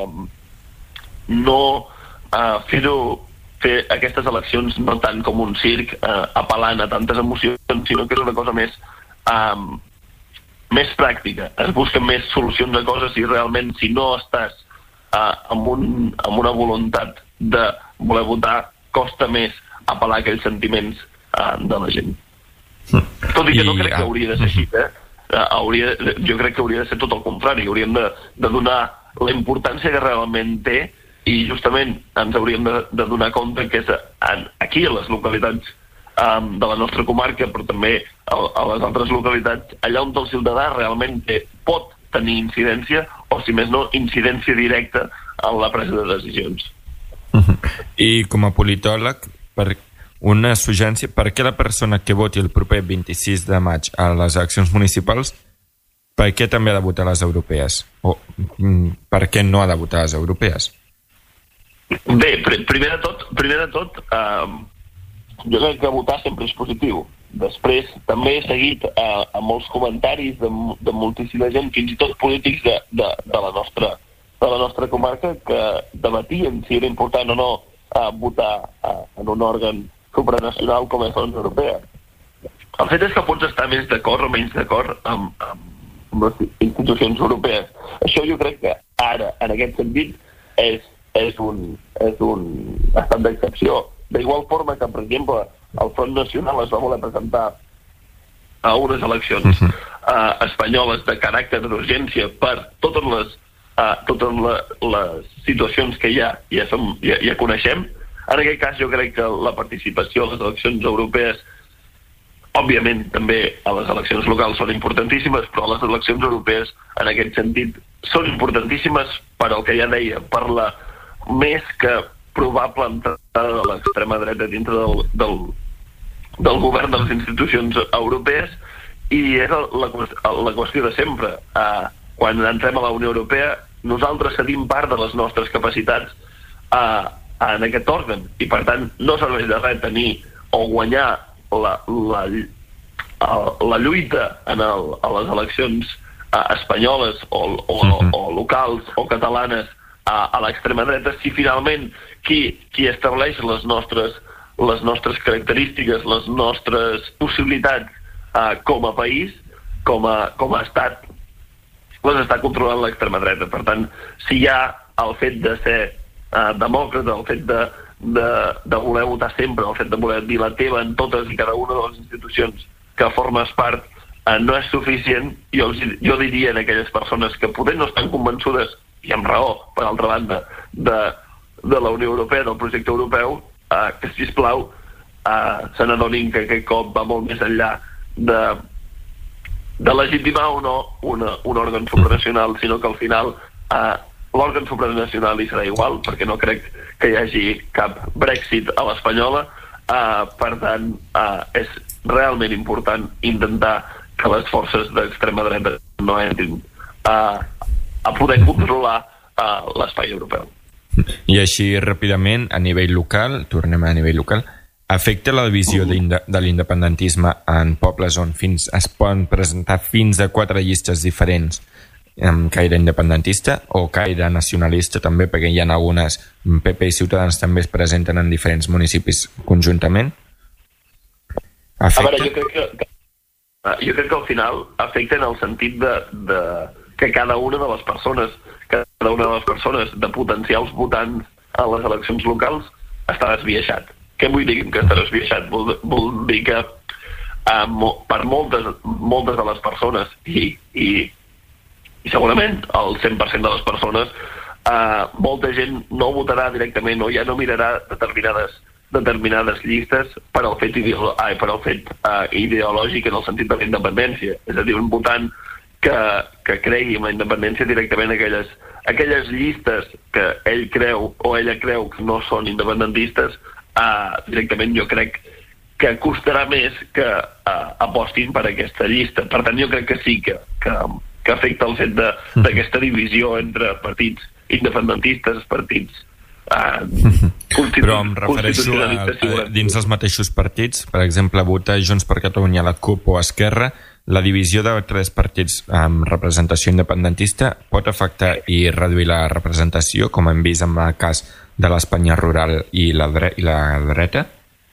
no uh, fer-ho fer aquestes eleccions no tant com un circ eh, apel·lant a tantes emocions, sinó que és una cosa més um, més pràctica. Es busquen més solucions a coses i realment si no estàs uh, amb, un, amb una voluntat de voler votar, costa més apel·lar aquells sentiments uh, de la gent. Tot i que no crec que hauria de ser així, eh? Uh, hauria, jo crec que hauria de ser tot el contrari. Hauríem de, de donar la importància que realment té i justament ens hauríem de, de donar compte que és en, aquí a les localitats um, de la nostra comarca, però també a, a les altres localitats, allà on el ciutadà realment té, pot tenir incidència, o si més no, incidència directa en la presa de decisions. Uh-huh. I com a politòleg, per una suggerència, per què la persona que voti el proper vint-i-sis de maig a les eleccions municipals, per què també ha de votar a les europees? O per què no ha de votar a les europees? Bé, pr primer de tot, primer de tot eh, jo crec que votar sempre és positiu. Després també he seguit eh, a molts comentaris de, de moltíssima gent, fins i tot polítics de, de, de, la nostra, de la nostra comarca, que debatien si era important o no eh, votar eh, en un òrgan supranacional com és la Unió Europea. El fet és que pots estar més d'acord o menys d'acord amb, amb les institucions europees. Això jo crec que ara, en aquest sentit, és és un, és un estat d'excepció. D'igual forma que, per exemple, el Front Nacional es va voler presentar a unes eleccions uh-huh. uh, espanyoles de caràcter d'urgència per totes les, uh, totes la, les situacions que hi ha, ja, som, ja, ja coneixem. En aquest cas jo crec que la participació a les eleccions europees, òbviament també a les eleccions locals són importantíssimes, però les eleccions europees en aquest sentit són importantíssimes per al que ja deia, per la més que probable entrada de l'extrema dreta dintre del, del, del govern de les institucions europees, i és la, la qüestió de sempre. Uh, quan entrem a la Unió Europea, nosaltres cedim part de les nostres capacitats uh, en aquest òrgan, i per tant no serveix de res tenir o guanyar la, la, la lluita en el, a les eleccions uh, espanyoles o, o, uh-huh. o locals o catalanes a, a l'extrema dreta, si finalment qui, qui estableix les nostres, les nostres característiques, les nostres possibilitats uh, com a país, com a, com a estat, les està controlant l'extrema dreta. Per tant, si hi ha el fet de ser uh, demòcrata, el fet de, de, de voler votar sempre, el fet de voler dir la teva en totes i cada una de les institucions que formes part, uh, no és suficient. Jo, jo diria a aquelles persones que potser no estan convençudes, i amb raó, per altra banda, de, de la Unió Europea, del projecte europeu, eh, que, sisplau, eh, se n'adonin que aquest cop va molt més enllà de, de legitimar o no una, un òrgan supranacional, sinó que al final eh, l'òrgan supranacional hi serà igual, perquè no crec que hi hagi cap Brexit a l'espanyola. Eh, per tant, eh, és realment important intentar que les forces d'extrema dreta no entrin a, a poder controlar uh, l'espai europeu. I així, ràpidament, a nivell local, tornem a nivell local, afecta la divisió uh. de l'independentisme en pobles on fins es poden presentar fins a quatre llistes diferents amb caire independentista o caire nacionalista també, perquè hi ha algunes P P i Ciutadans també es presenten en diferents municipis conjuntament? Afecta? A veure, jo crec que, que jo crec que al final afecta en el sentit de, de que cada una de les persones, cada una de les persones de potencials votants a les eleccions locals està desviaixat. Què vull dir que està desviaixat? Vol, vol dir que uh, mo, per moltes, moltes de les persones i, i, i segurament el cent per cent de les persones, eh, molta gent no votarà directament o ja no mirarà determinades determinades llistes per al fet, ideolo ai, per al fet uh, ideològic en el sentit de la independència. És a dir, un votant que, que cregui en la independència directament aquelles, aquelles llistes que ell creu o ella creu que no són independentistes, uh, directament jo crec que costarà més que uh, apostin per aquesta llista. Per tant, jo crec que sí que, que, que afecta el fet d'aquesta divisió entre partits independentistes, partits Uh, però em refereixo a, a, dins dels mateixos partits, per exemple, votar Junts per Catalunya, la CUP o Esquerra, la divisió de tres partits amb representació independentista pot afectar i reduir la representació, com hem vist en el cas de l'Espanya rural i la, dre i la dreta?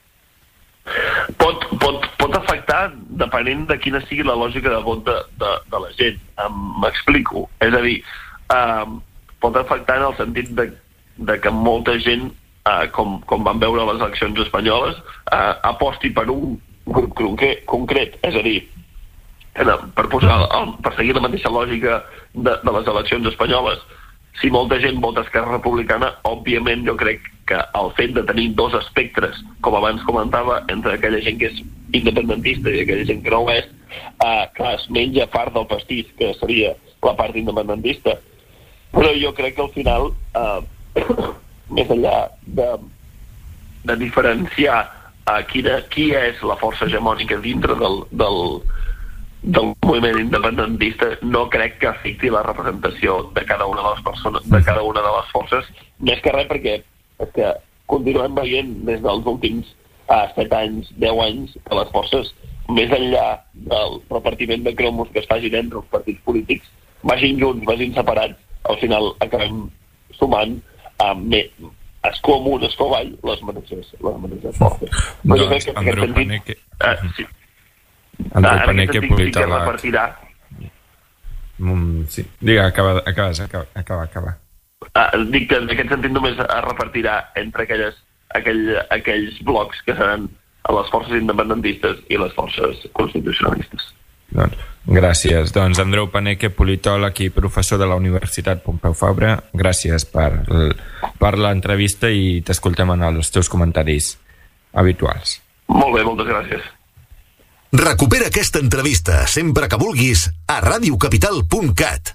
Pot, pot, pot afectar depenent de quina sigui la lògica de vot de, de, de la gent. M'explico. És a dir, uh, pot afectar en el sentit de de que molta gent, eh, com, com van veure les eleccions espanyoles, eh, aposti per un grup concret, concret. És a dir, per, posar el, per seguir la mateixa lògica de, de les eleccions espanyoles, si molta gent vota Esquerra Republicana, òbviament jo crec que el fet de tenir dos espectres, com abans comentava, entre aquella gent que és independentista i aquella gent que no ho és, eh, clar, es menja part del pastís, que seria la part independentista. Però jo crec que al final... Eh, més enllà de, de diferenciar uh, quina, qui és la força hegemònica dintre del, del, del moviment independentista, no crec que afecti la representació de cada una de les persones, de cada una de les forces, més que res perquè és que continuem veient des dels últims uh, set anys, deu anys, que les forces, més enllà del repartiment de cromos que es facin entre els partits polítics, vagin junts, vagin separats, al final acabem sumant Um, escó amunt, escó avall, les mateixes, les mateixes forces. Però doncs, jo crec que en aquest sentit... Paneque... Uh, sí. Andreu Paneque, politòleg... Sí que repartirà... Mm, sí, digue, acaba, acaba, acaba, acaba, acaba. Uh, dic que en aquest sentit només es repartirà entre aquelles, aquell, aquells blocs que seran les forces independentistes i les forces constitucionalistes. Doncs, gràcies. Doncs Andreu Paneque, politòleg i professor de la Universitat Pompeu Fabra, gràcies per, per l'entrevista i t'escoltem en els teus comentaris habituals. Molt bé, moltes gràcies. Recupera aquesta entrevista sempre que vulguis a radio capital punt cat.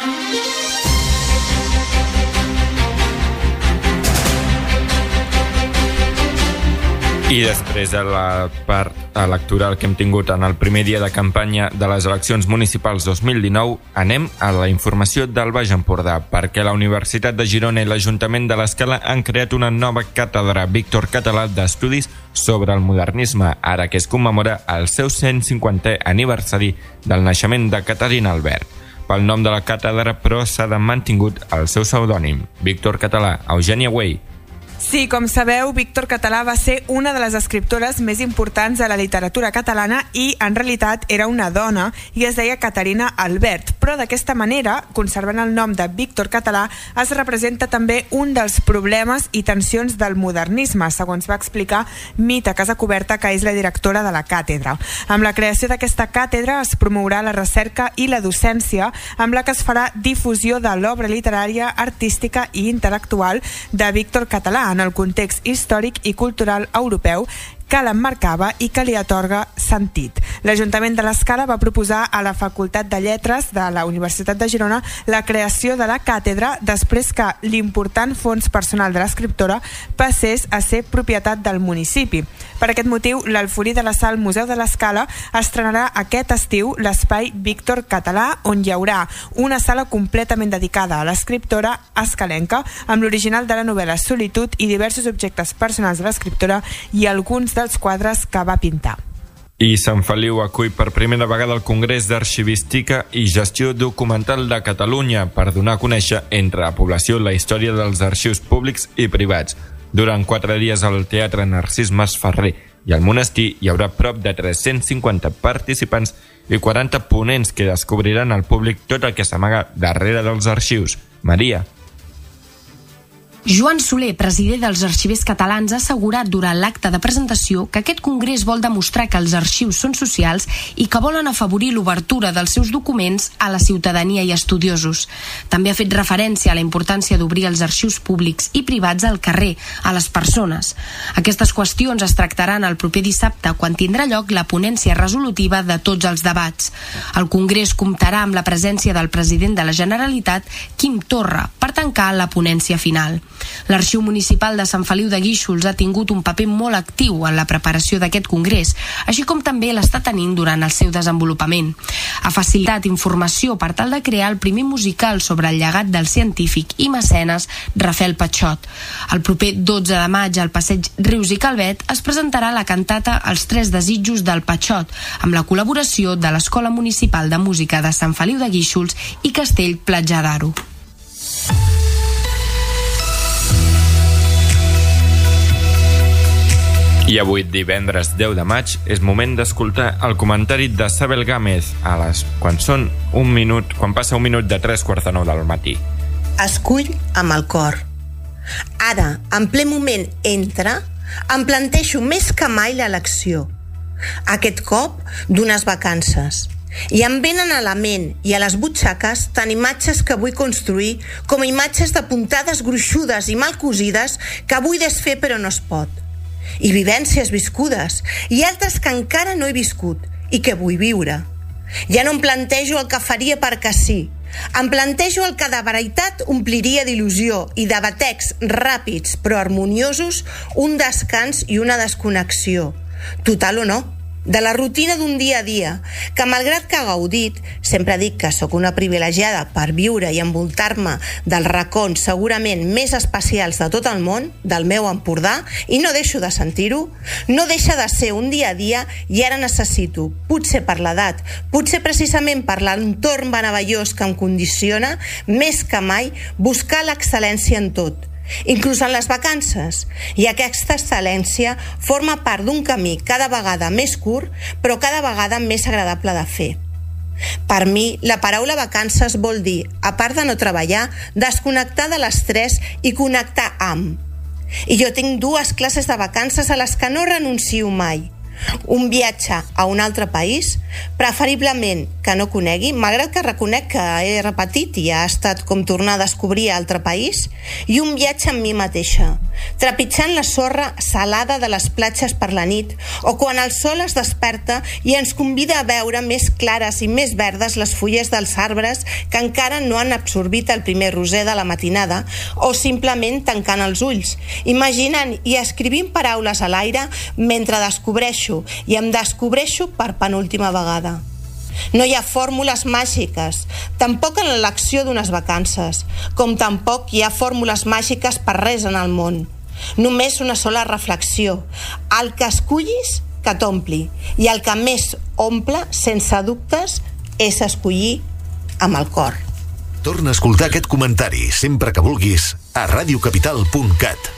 I després de la part electoral que hem tingut en el primer dia de campanya de les eleccions municipals dos mil dinou, anem a la informació del Baix Empordà, perquè la Universitat de Girona i l'Ajuntament de l'Escala han creat una nova càtedra Víctor Català d'Estudis sobre el modernisme, ara que es commemora el seu cent cinquantè aniversari del naixement de Caterina Albert. Pel nom de la càtedra, però, s'ha mantingut el seu pseudònim, Víctor Català. Eugènia Güell. Sí, com sabeu, Víctor Català va ser una de les escriptores més importants de la literatura catalana i, en realitat, era una dona i es deia Caterina Albert. Però d'aquesta manera, conservant el nom de Víctor Català, es representa també un dels problemes i tensions del modernisme, segons va explicar Mita Casacuberta, que és la directora de la càtedra. Amb la creació d'aquesta càtedra es promourà la recerca i la docència, amb la que es farà difusió de l'obra literària, artística i intel·lectual de Víctor Català, en el context històric i cultural europeu que l'emmarcava i que li atorga sentit. L'Ajuntament de l'Escala va proposar a la Facultat de Lletres de la Universitat de Girona la creació de la càtedra després que l'important fons personal de l'escriptora passés a ser propietat del municipi. Per aquest motiu, l'Alforí de la Sal Museu de l'Escala estrenarà aquest estiu l'espai Víctor Català, on hi haurà una sala completament dedicada a l'escriptora escalenca, amb l'original de la novel·la Solitud i diversos objectes personals de l'escriptora i alguns dels quadres que va pintar. I Sant Feliu acull per primera vegada el Congrés d'Arxivística i Gestió Documental de Catalunya per donar a conèixer entre la població la història dels arxius públics i privats. Durant quatre dies al Teatre Narcís Masferrer i al Monestir hi haurà prop de tres-cents cinquanta participants i quaranta ponents que descobriran al públic tot el que s'amaga darrere dels arxius. Maria. Joan Soler, president dels Arxivers Catalans, ha assegurat durant l'acte de presentació que aquest congrés vol demostrar que els arxius són socials i que volen afavorir l'obertura dels seus documents a la ciutadania i estudiosos. També ha fet referència a la importància d'obrir els arxius públics i privats al carrer, a les persones. Aquestes qüestions es tractaran el proper dissabte, quan tindrà lloc la ponència resolutiva de tots els debats. El congrés comptarà amb la presència del president de la Generalitat, Quim Torra, per tancar la ponència final. L'Arxiu Municipal de Sant Feliu de Guíxols ha tingut un paper molt actiu en la preparació d'aquest congrés, així com també l'està tenint durant el seu desenvolupament. Ha facilitat informació per tal de crear el primer musical sobre el llegat del científic i mecenes Rafael Patxot. El proper dotze de maig al passeig Rius i Calvet es presentarà la cantata Els tres desitjos del Patxot, amb la col·laboració de l'Escola Municipal de Música de Sant Feliu de Guíxols i Castell Platja d'Aro. I avui, divendres deu de maig, és moment d'escoltar el comentari de Sabel Gámez a les, quan són un minut, quan passa un minut de tres quarts de nou del matí. Escull amb el cor. Ara, en ple moment entra, em plantejo més que mai l'elecció. Aquest cop, d'unes vacances. I em venen a la ment i a les butxaques tant imatges que vull construir com imatges de puntades gruixudes i mal cosides que vull desfer però no es pot. I vivències viscudes, i altres que encara no he viscut i que vull viure. Ja no em plantejo el que faria perquè sí, em plantejo el que de veritat ompliria d'il·lusió i de batecs ràpids però harmoniosos un descans i una desconnexió, total o no, de la rutina d'un dia a dia, que malgrat que ha gaudit, sempre dic que sóc una privilegiada per viure i envoltar-me dels racons segurament més especials de tot el món, del meu Empordà, i no deixo de sentir-ho, no deixa de ser un dia a dia i ara necessito, potser per l'edat, potser precisament per l'entorn meravellós que em condiciona, més que mai, buscar l'excel·lència en tot, inclús en les vacances, i aquesta excel·lència forma part d'un camí cada vegada més curt, però cada vegada més agradable de fer. Per mi, la paraula vacances vol dir, a part de no treballar, desconnectar de l'estrès i connectar amb. I jo tinc dues classes de vacances a les que no renuncio mai. Un viatge a un altre país, preferiblement que no conegui, malgrat que reconec que he repetit i ha estat com tornar a descobrir altre país, i un viatge amb mi mateixa, trepitjant la sorra salada de les platges per la nit, o quan el sol es desperta i ens convida a veure més clares i més verdes les fulles dels arbres que encara no han absorbit el primer roser de la matinada, o simplement tancant els ulls, imaginant i escrivint paraules a l'aire mentre descobreixo i em descobreixo per penúltima vegada. No hi ha fórmules màgiques, tampoc en l'elecció d'unes vacances, com tampoc hi ha fórmules màgiques per res en el món. Només una sola reflexió. El que escullis, que t'ompli, i el que més omple, sense dubtes, és escollir amb el cor. Torna a escoltar aquest comentari sempre que vulguis a radiocapital punt cat.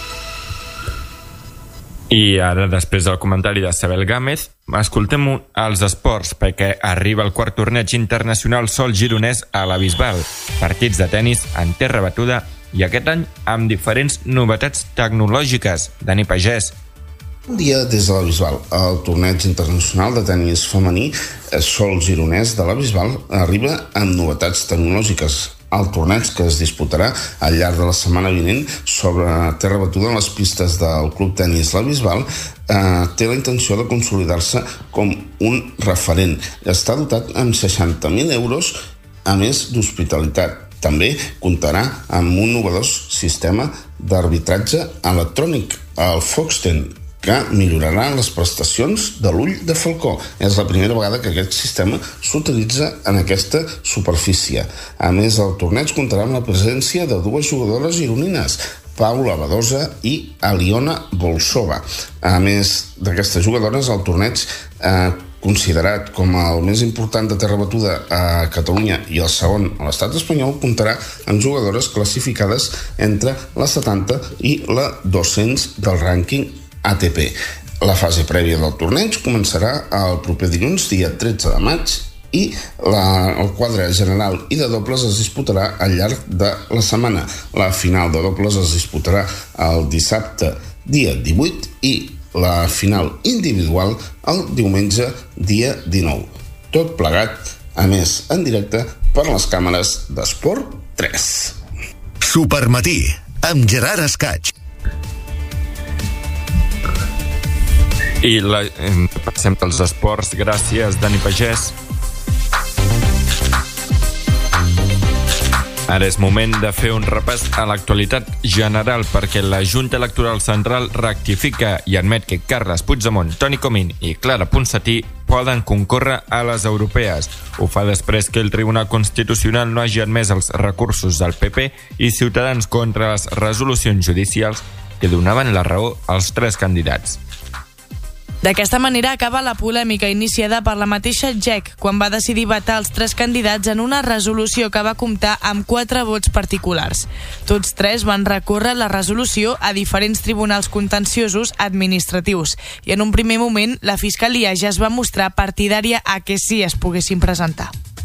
I ara, després del comentari de Sabel Gámez, escoltem els esports, perquè arriba el quart torneig internacional sol gironès a la Bisbal. Partits de tennis en terra batuda i aquest any amb diferents novetats tecnològiques. Dani Pagès. Un dia des de la Bisbal, el torneig internacional de tennis femení sol gironès de la Bisbal arriba amb novetats tecnològiques. El torneig, que es disputarà al llarg de la setmana vinent sobre terra batuda en les pistes del Club Tenis La Bisbal, eh, té la intenció de consolidar-se com un referent. Està dotat amb seixanta mil euros, a més d'hospitalitat. També comptarà amb un innovador sistema d'arbitratge electrònic, el Foxten, que millorarà les prestacions de l'ull de falcó. És la primera vegada que aquest sistema s'utilitza en aquesta superfície. A més, el torneig comptarà amb la presència de dues jugadores gironines, Paula Badosa i Aliona Bolsova. A més d'aquestes jugadores, el torneig eh, considerat com el més important de terra batuda a Catalunya i el segon a l'estat espanyol, comptarà amb jugadores classificades entre la setanta i la dos-cents del rànquing A T P. La fase prèvia del torneig començarà el proper dilluns, dia tretze de maig, i la, el quadre general i de dobles es disputarà al llarg de la setmana. La final de dobles es disputarà el dissabte dia divuit i la final individual el diumenge dia dinou. Tot plegat, a més, en directe per les càmeres d'Esport tres. Supermatí, amb Gerard Escaig. I la, eh, passem dels esports. Gràcies, Dani Pagès. Ara és moment de fer un repàs a l'actualitat general perquè la Junta Electoral Central rectifica i admet que Carles Puigdemont, Toni Comín i Clara Ponsatí poden concórrer a les europees. Ho fa després que el Tribunal Constitucional no hagi admès els recursos del P P i Ciutadans contra les resolucions judicials que donaven la raó als tres candidats. D'aquesta manera acaba la polèmica iniciada per la mateixa J E C quan va decidir vetar els tres candidats en una resolució que va comptar amb quatre vots particulars. Tots tres van recórrer la resolució a diferents tribunals contenciosos administratius i en un primer moment la Fiscalia ja es va mostrar partidària a que sí es poguessin presentar.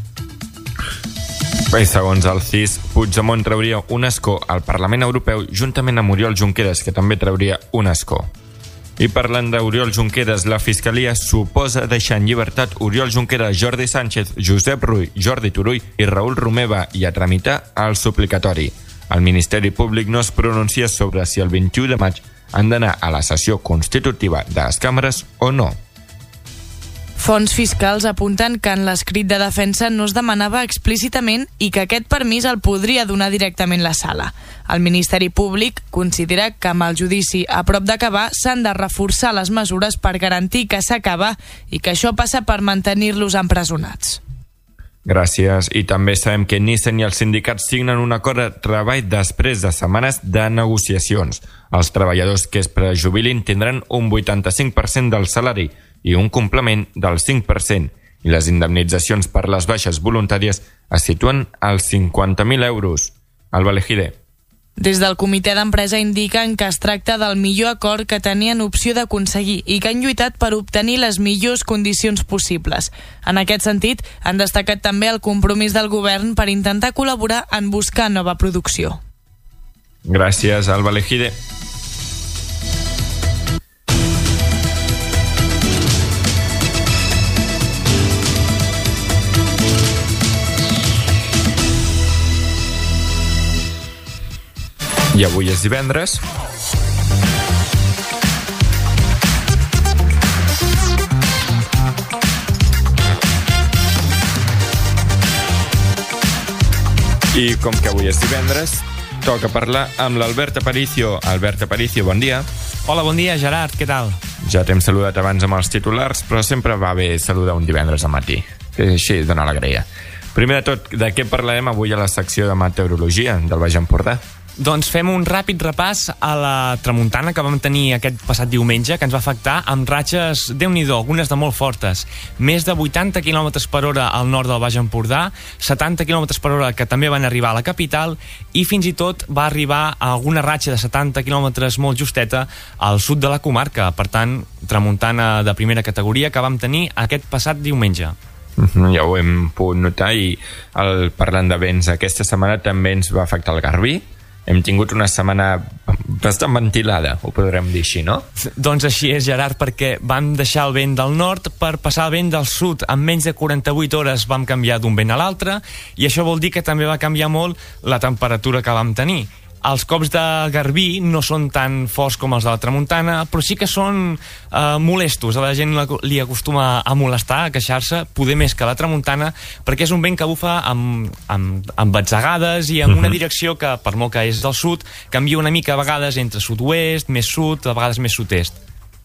I segons el C I S, Puigdemont trauria un escó al Parlament Europeu juntament amb Oriol Junqueras, que també trauria un escó. I parlant d'Oriol Junqueras, la Fiscalia suposa deixar en llibertat Oriol Junqueras, Jordi Sánchez, Josep Rull, Jordi Turull i Raül Romeva i a tramitar el suplicatori. El Ministeri Públic no es pronuncia sobre si el vint-i-u de maig han d'anar a la sessió constitutiva de les càmeres o no. Fonts fiscals apunten que en l'escrit de defensa no es demanava explícitament i que aquest permís el podria donar directament la sala. El Ministeri Públic considera que amb el judici a prop d'acabar s'han de reforçar les mesures per garantir que s'acaba i que això passa per mantenir-los empresonats. Gràcies. I també sabem que Nissan i els sindicats signen un acord de treball després de setmanes de negociacions. Els treballadors que es prejubilin tindran un vuitanta-cinc per cent del salari i un complement del cinc per cent, i les indemnitzacions per les baixes voluntàries es situen als cinquanta mil euros. Alba Lejide. Des del comitè d'empresa indiquen que es tracta del millor acord que tenien opció d'aconseguir i que han lluitat per obtenir les millors condicions possibles. En aquest sentit, han destacat també el compromís del govern per intentar col·laborar en buscar nova producció. Gràcies, Alba Lejide. I avui és divendres. I com que avui és divendres, toca parlar amb l'Albert Aparicio. Albert Aparicio, bon dia. Hola, bon dia, Gerard, què tal? Ja t'hem saludat abans amb els titulars, però sempre va bé saludar un divendres al matí, que així dona alegria. Primer de tot, de què parlarem avui a la secció de meteorologia del Baix Empordà? Doncs fem un ràpid repàs a la tramuntana que vam tenir aquest passat diumenge, que ens va afectar amb ratxes, Déu-n'hi-do, algunes de molt fortes. Més de vuitanta quilòmetres per hora al nord del Baix Empordà, setanta quilòmetres per hora que també van arribar a la capital i fins i tot va arribar a alguna ratxa de setanta quilòmetres molt justeta al sud de la comarca. Per tant, tramuntana de primera categoria que vam tenir aquest passat diumenge. Ja ho hem pogut notar i el, parlant de vents, aquesta setmana també ens va afectar el Garbí. Hem tingut una setmana bastant ventilada, ho podrem dir així, no? Doncs així és, Gerard, perquè vam deixar el vent del nord per passar el vent del sud. En menys de quaranta-vuit hores vam canviar d'un vent a l'altre i això vol dir que també va canviar molt la temperatura que vam tenir. Els cops de Garbí no són tan forts com els de la tramuntana, però sí que són eh, molestos. A la gent li acostuma a molestar, a queixar-se, poder més que la tramuntana, perquè és un vent que bufa amb, amb, amb batzegades i amb una direcció que, per molt que és del sud, canvia una mica a vegades entre sud-oest, més sud, a vegades més sud-est.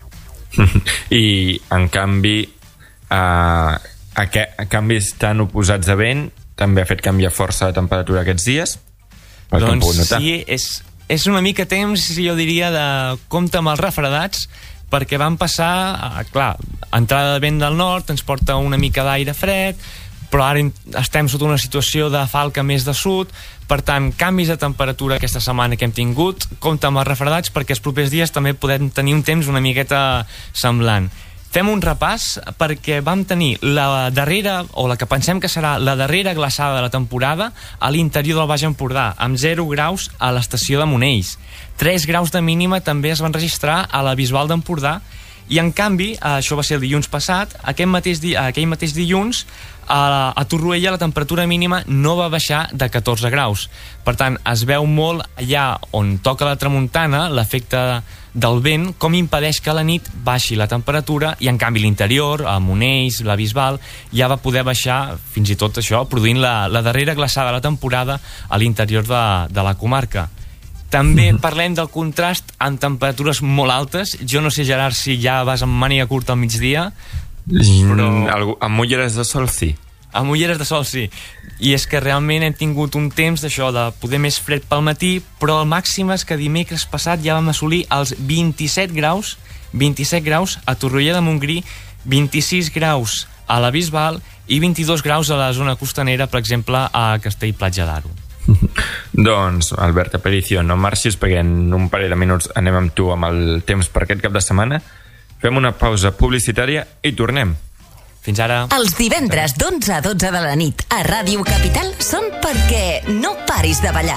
I, en canvi, eh, a, que, a canvis tan oposats de vent també ha fet canviar força la temperatura aquests dies? Doncs sí, és, és una mica temps, jo diria, de compte amb els refredats, perquè van passar, clar, entrada de vent del nord, ens porta una mica d'aire fred, però ara estem sota una situació de falca més de sud, per tant, canvis de temperatura aquesta setmana que hem tingut, compte amb els refredats, perquè els propers dies també podem tenir un temps una miqueta semblant. Fem un repàs perquè vam tenir la darrera, o la que pensem que serà la darrera glaçada de la temporada a l'interior del Baix Empordà, amb zero graus a l'estació de Monells. tres graus de mínima també es van registrar a la Bisbal d'Empordà, i en canvi, això va ser el dilluns passat, aquell mateix, di aquell mateix dilluns a, a Torroella la temperatura mínima no va baixar de catorze graus. Per tant, es veu molt allà on toca la tramuntana l'efecte del vent, com impedeix que a la nit baixi la temperatura, i en canvi l'interior, a Monells, la Bisbal, ja va poder baixar fins i tot això, produint la, la darrera glaçada de la temporada a l'interior de, de la comarca. També parlem del contrast amb temperatures molt altes. Jo no sé, Gerard, si ja vas amb màniga curta al migdia, però... Amb ulleres de sol, sí. Amb ulleres de sol, sí. I és que realment hem tingut un temps d'això, de poder més fred pel matí, però el màxim és que dimecres passat ja vam assolir els vint-i-set graus, vint-i-set graus a Torroella de Montgrí, vint-i-sis graus a la Bisbal i vint-i-dos graus a la zona costanera, per exemple, a Castell-Platja d'Aro. Doncs, Albert Aparicio, no marxis perquè en un parell de minuts anem amb tu amb el temps per aquest cap de setmana. Fem una pausa publicitària i tornem. Fins ara. Els divendres d'onze a dotze de la nit a Ràdio Capital són perquè no paris de ballar.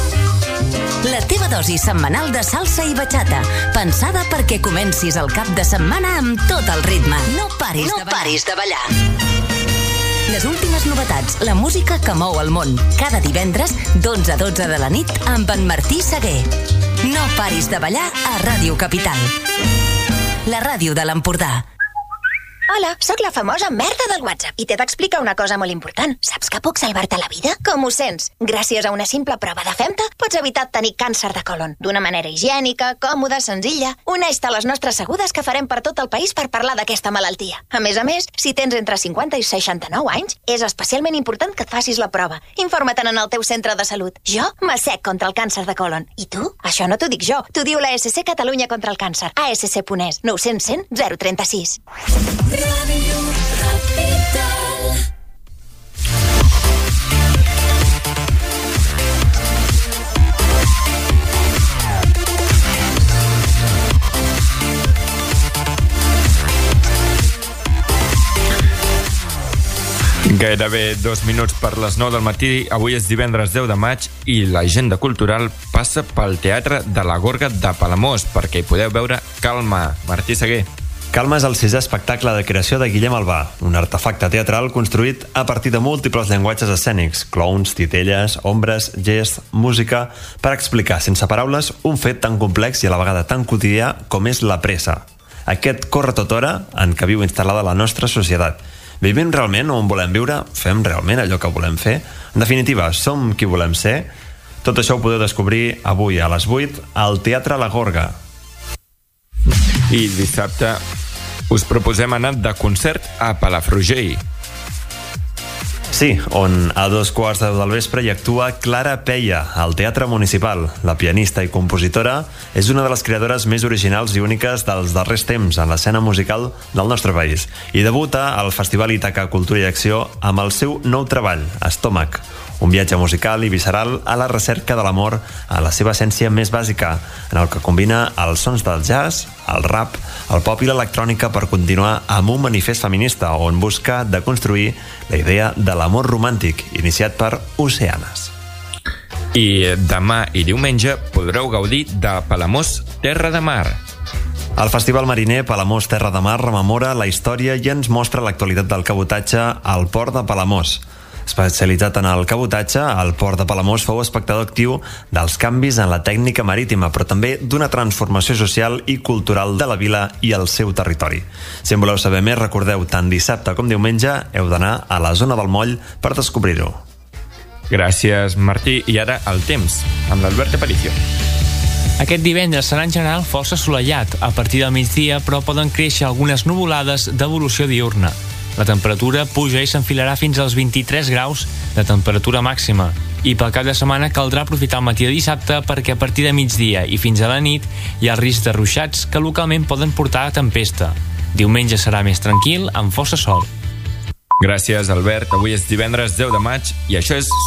La teva dosi setmanal de salsa i bachata, pensada perquè comencis el cap de setmana amb tot el ritme. No paris, no de, ballar. paris de ballar. Les últimes novetats, la música que mou el món. Cada divendres, d'onze a dotze de la nit, amb en Martí Seguer. No paris de ballar a Ràdio Capital. La ràdio de l'Empordà. Hola, sóc la famosa merda del WhatsApp i t'he d'explicar una cosa molt important. Saps que puc salvar-te la vida? Com ho sents? Gràcies a una simple prova de FEMTA pots evitar tenir càncer de colon. D'una manera higiènica, còmoda, senzilla. Uneix-te a les nostres segudes que farem per tot el país per parlar d'aquesta malaltia. A més a més, si tens entre cinquanta i seixanta-nou anys, és especialment important que et facis la prova. Informa-te'n en el teu centre de salut. Jo m'assec contra el càncer de colon. I tu? Això no t'ho dic jo. T'ho diu la A S C Catalunya contra el càncer. A S C punt E S nou cents cent zero trenta sis. Ràdio Capital. Gairebé dos minuts per les nou del matí. Avui és divendres deu de maig i l'agenda cultural passa pel Teatre de la Gorga de Palamós perquè hi podeu veure Calma. Martí Seguer. Calma és el sisè espectacle de creació de Guillem Albà, un artefacte teatral construït a partir de múltiples llenguatges escènics, clowns, titelles, ombres, gests, música, per explicar sense paraules un fet tan complex i a la vegada tan quotidià com és la pressa. Aquest corre tota hora en què viu instal·lada la nostra societat. Vivim realment on volem viure? Fem realment allò que volem fer? En definitiva, som qui volem ser? Tot això ho podeu descobrir avui a les vuit al Teatre La Gorga. I dissabte us proposem anar de concert a Palafrugell. Sí, on a dos quarts de deu del vespre hi actua Clara Peia, al Teatre Municipal. La pianista i compositora és una de les creadores més originals i úniques dels darrers temps en l'escena musical del nostre país i debuta al Festival Ítaca Cultura i Acció amb el seu nou treball, Estómac, un viatge musical i visceral a la recerca de l'amor a la seva essència més bàsica, en el que combina els sons del jazz, el rap, el pop i l'electrònica per continuar amb un manifest feminista on busca deconstruir la idea de l'amor romàntic iniciat per Oceanes. I demà i diumenge podreu gaudir de Palamós Terra de Mar. El Festival Mariner Palamós Terra de Mar rememora la història i ens mostra l'actualitat del cabotatge al port de Palamós. Especialitzat en el cabotatge, el port de Palamós fou espectador actiu dels canvis en la tècnica marítima, però també d'una transformació social i cultural de la vila i el seu territori. Si en voleu saber més, recordeu, tant dissabte com diumenge heu d'anar a la zona del Moll per descobrir-ho. Gràcies, Martí. I ara el temps, amb l'Albert Aparicio. Aquest divendres serà en general força assolellat a partir del migdia, però poden créixer algunes nuvolades d'evolució diurna. La temperatura puja i s'enfilarà fins als vint-i-tres graus de temperatura màxima. I pel cap de setmana caldrà aprofitar el matí de dissabte perquè a partir de migdia i fins a la nit hi ha el risc de ruixats que localment poden portar a tempesta. Diumenge serà més tranquil, amb força sol. Gràcies, Albert. Avui és divendres deu de maig i això és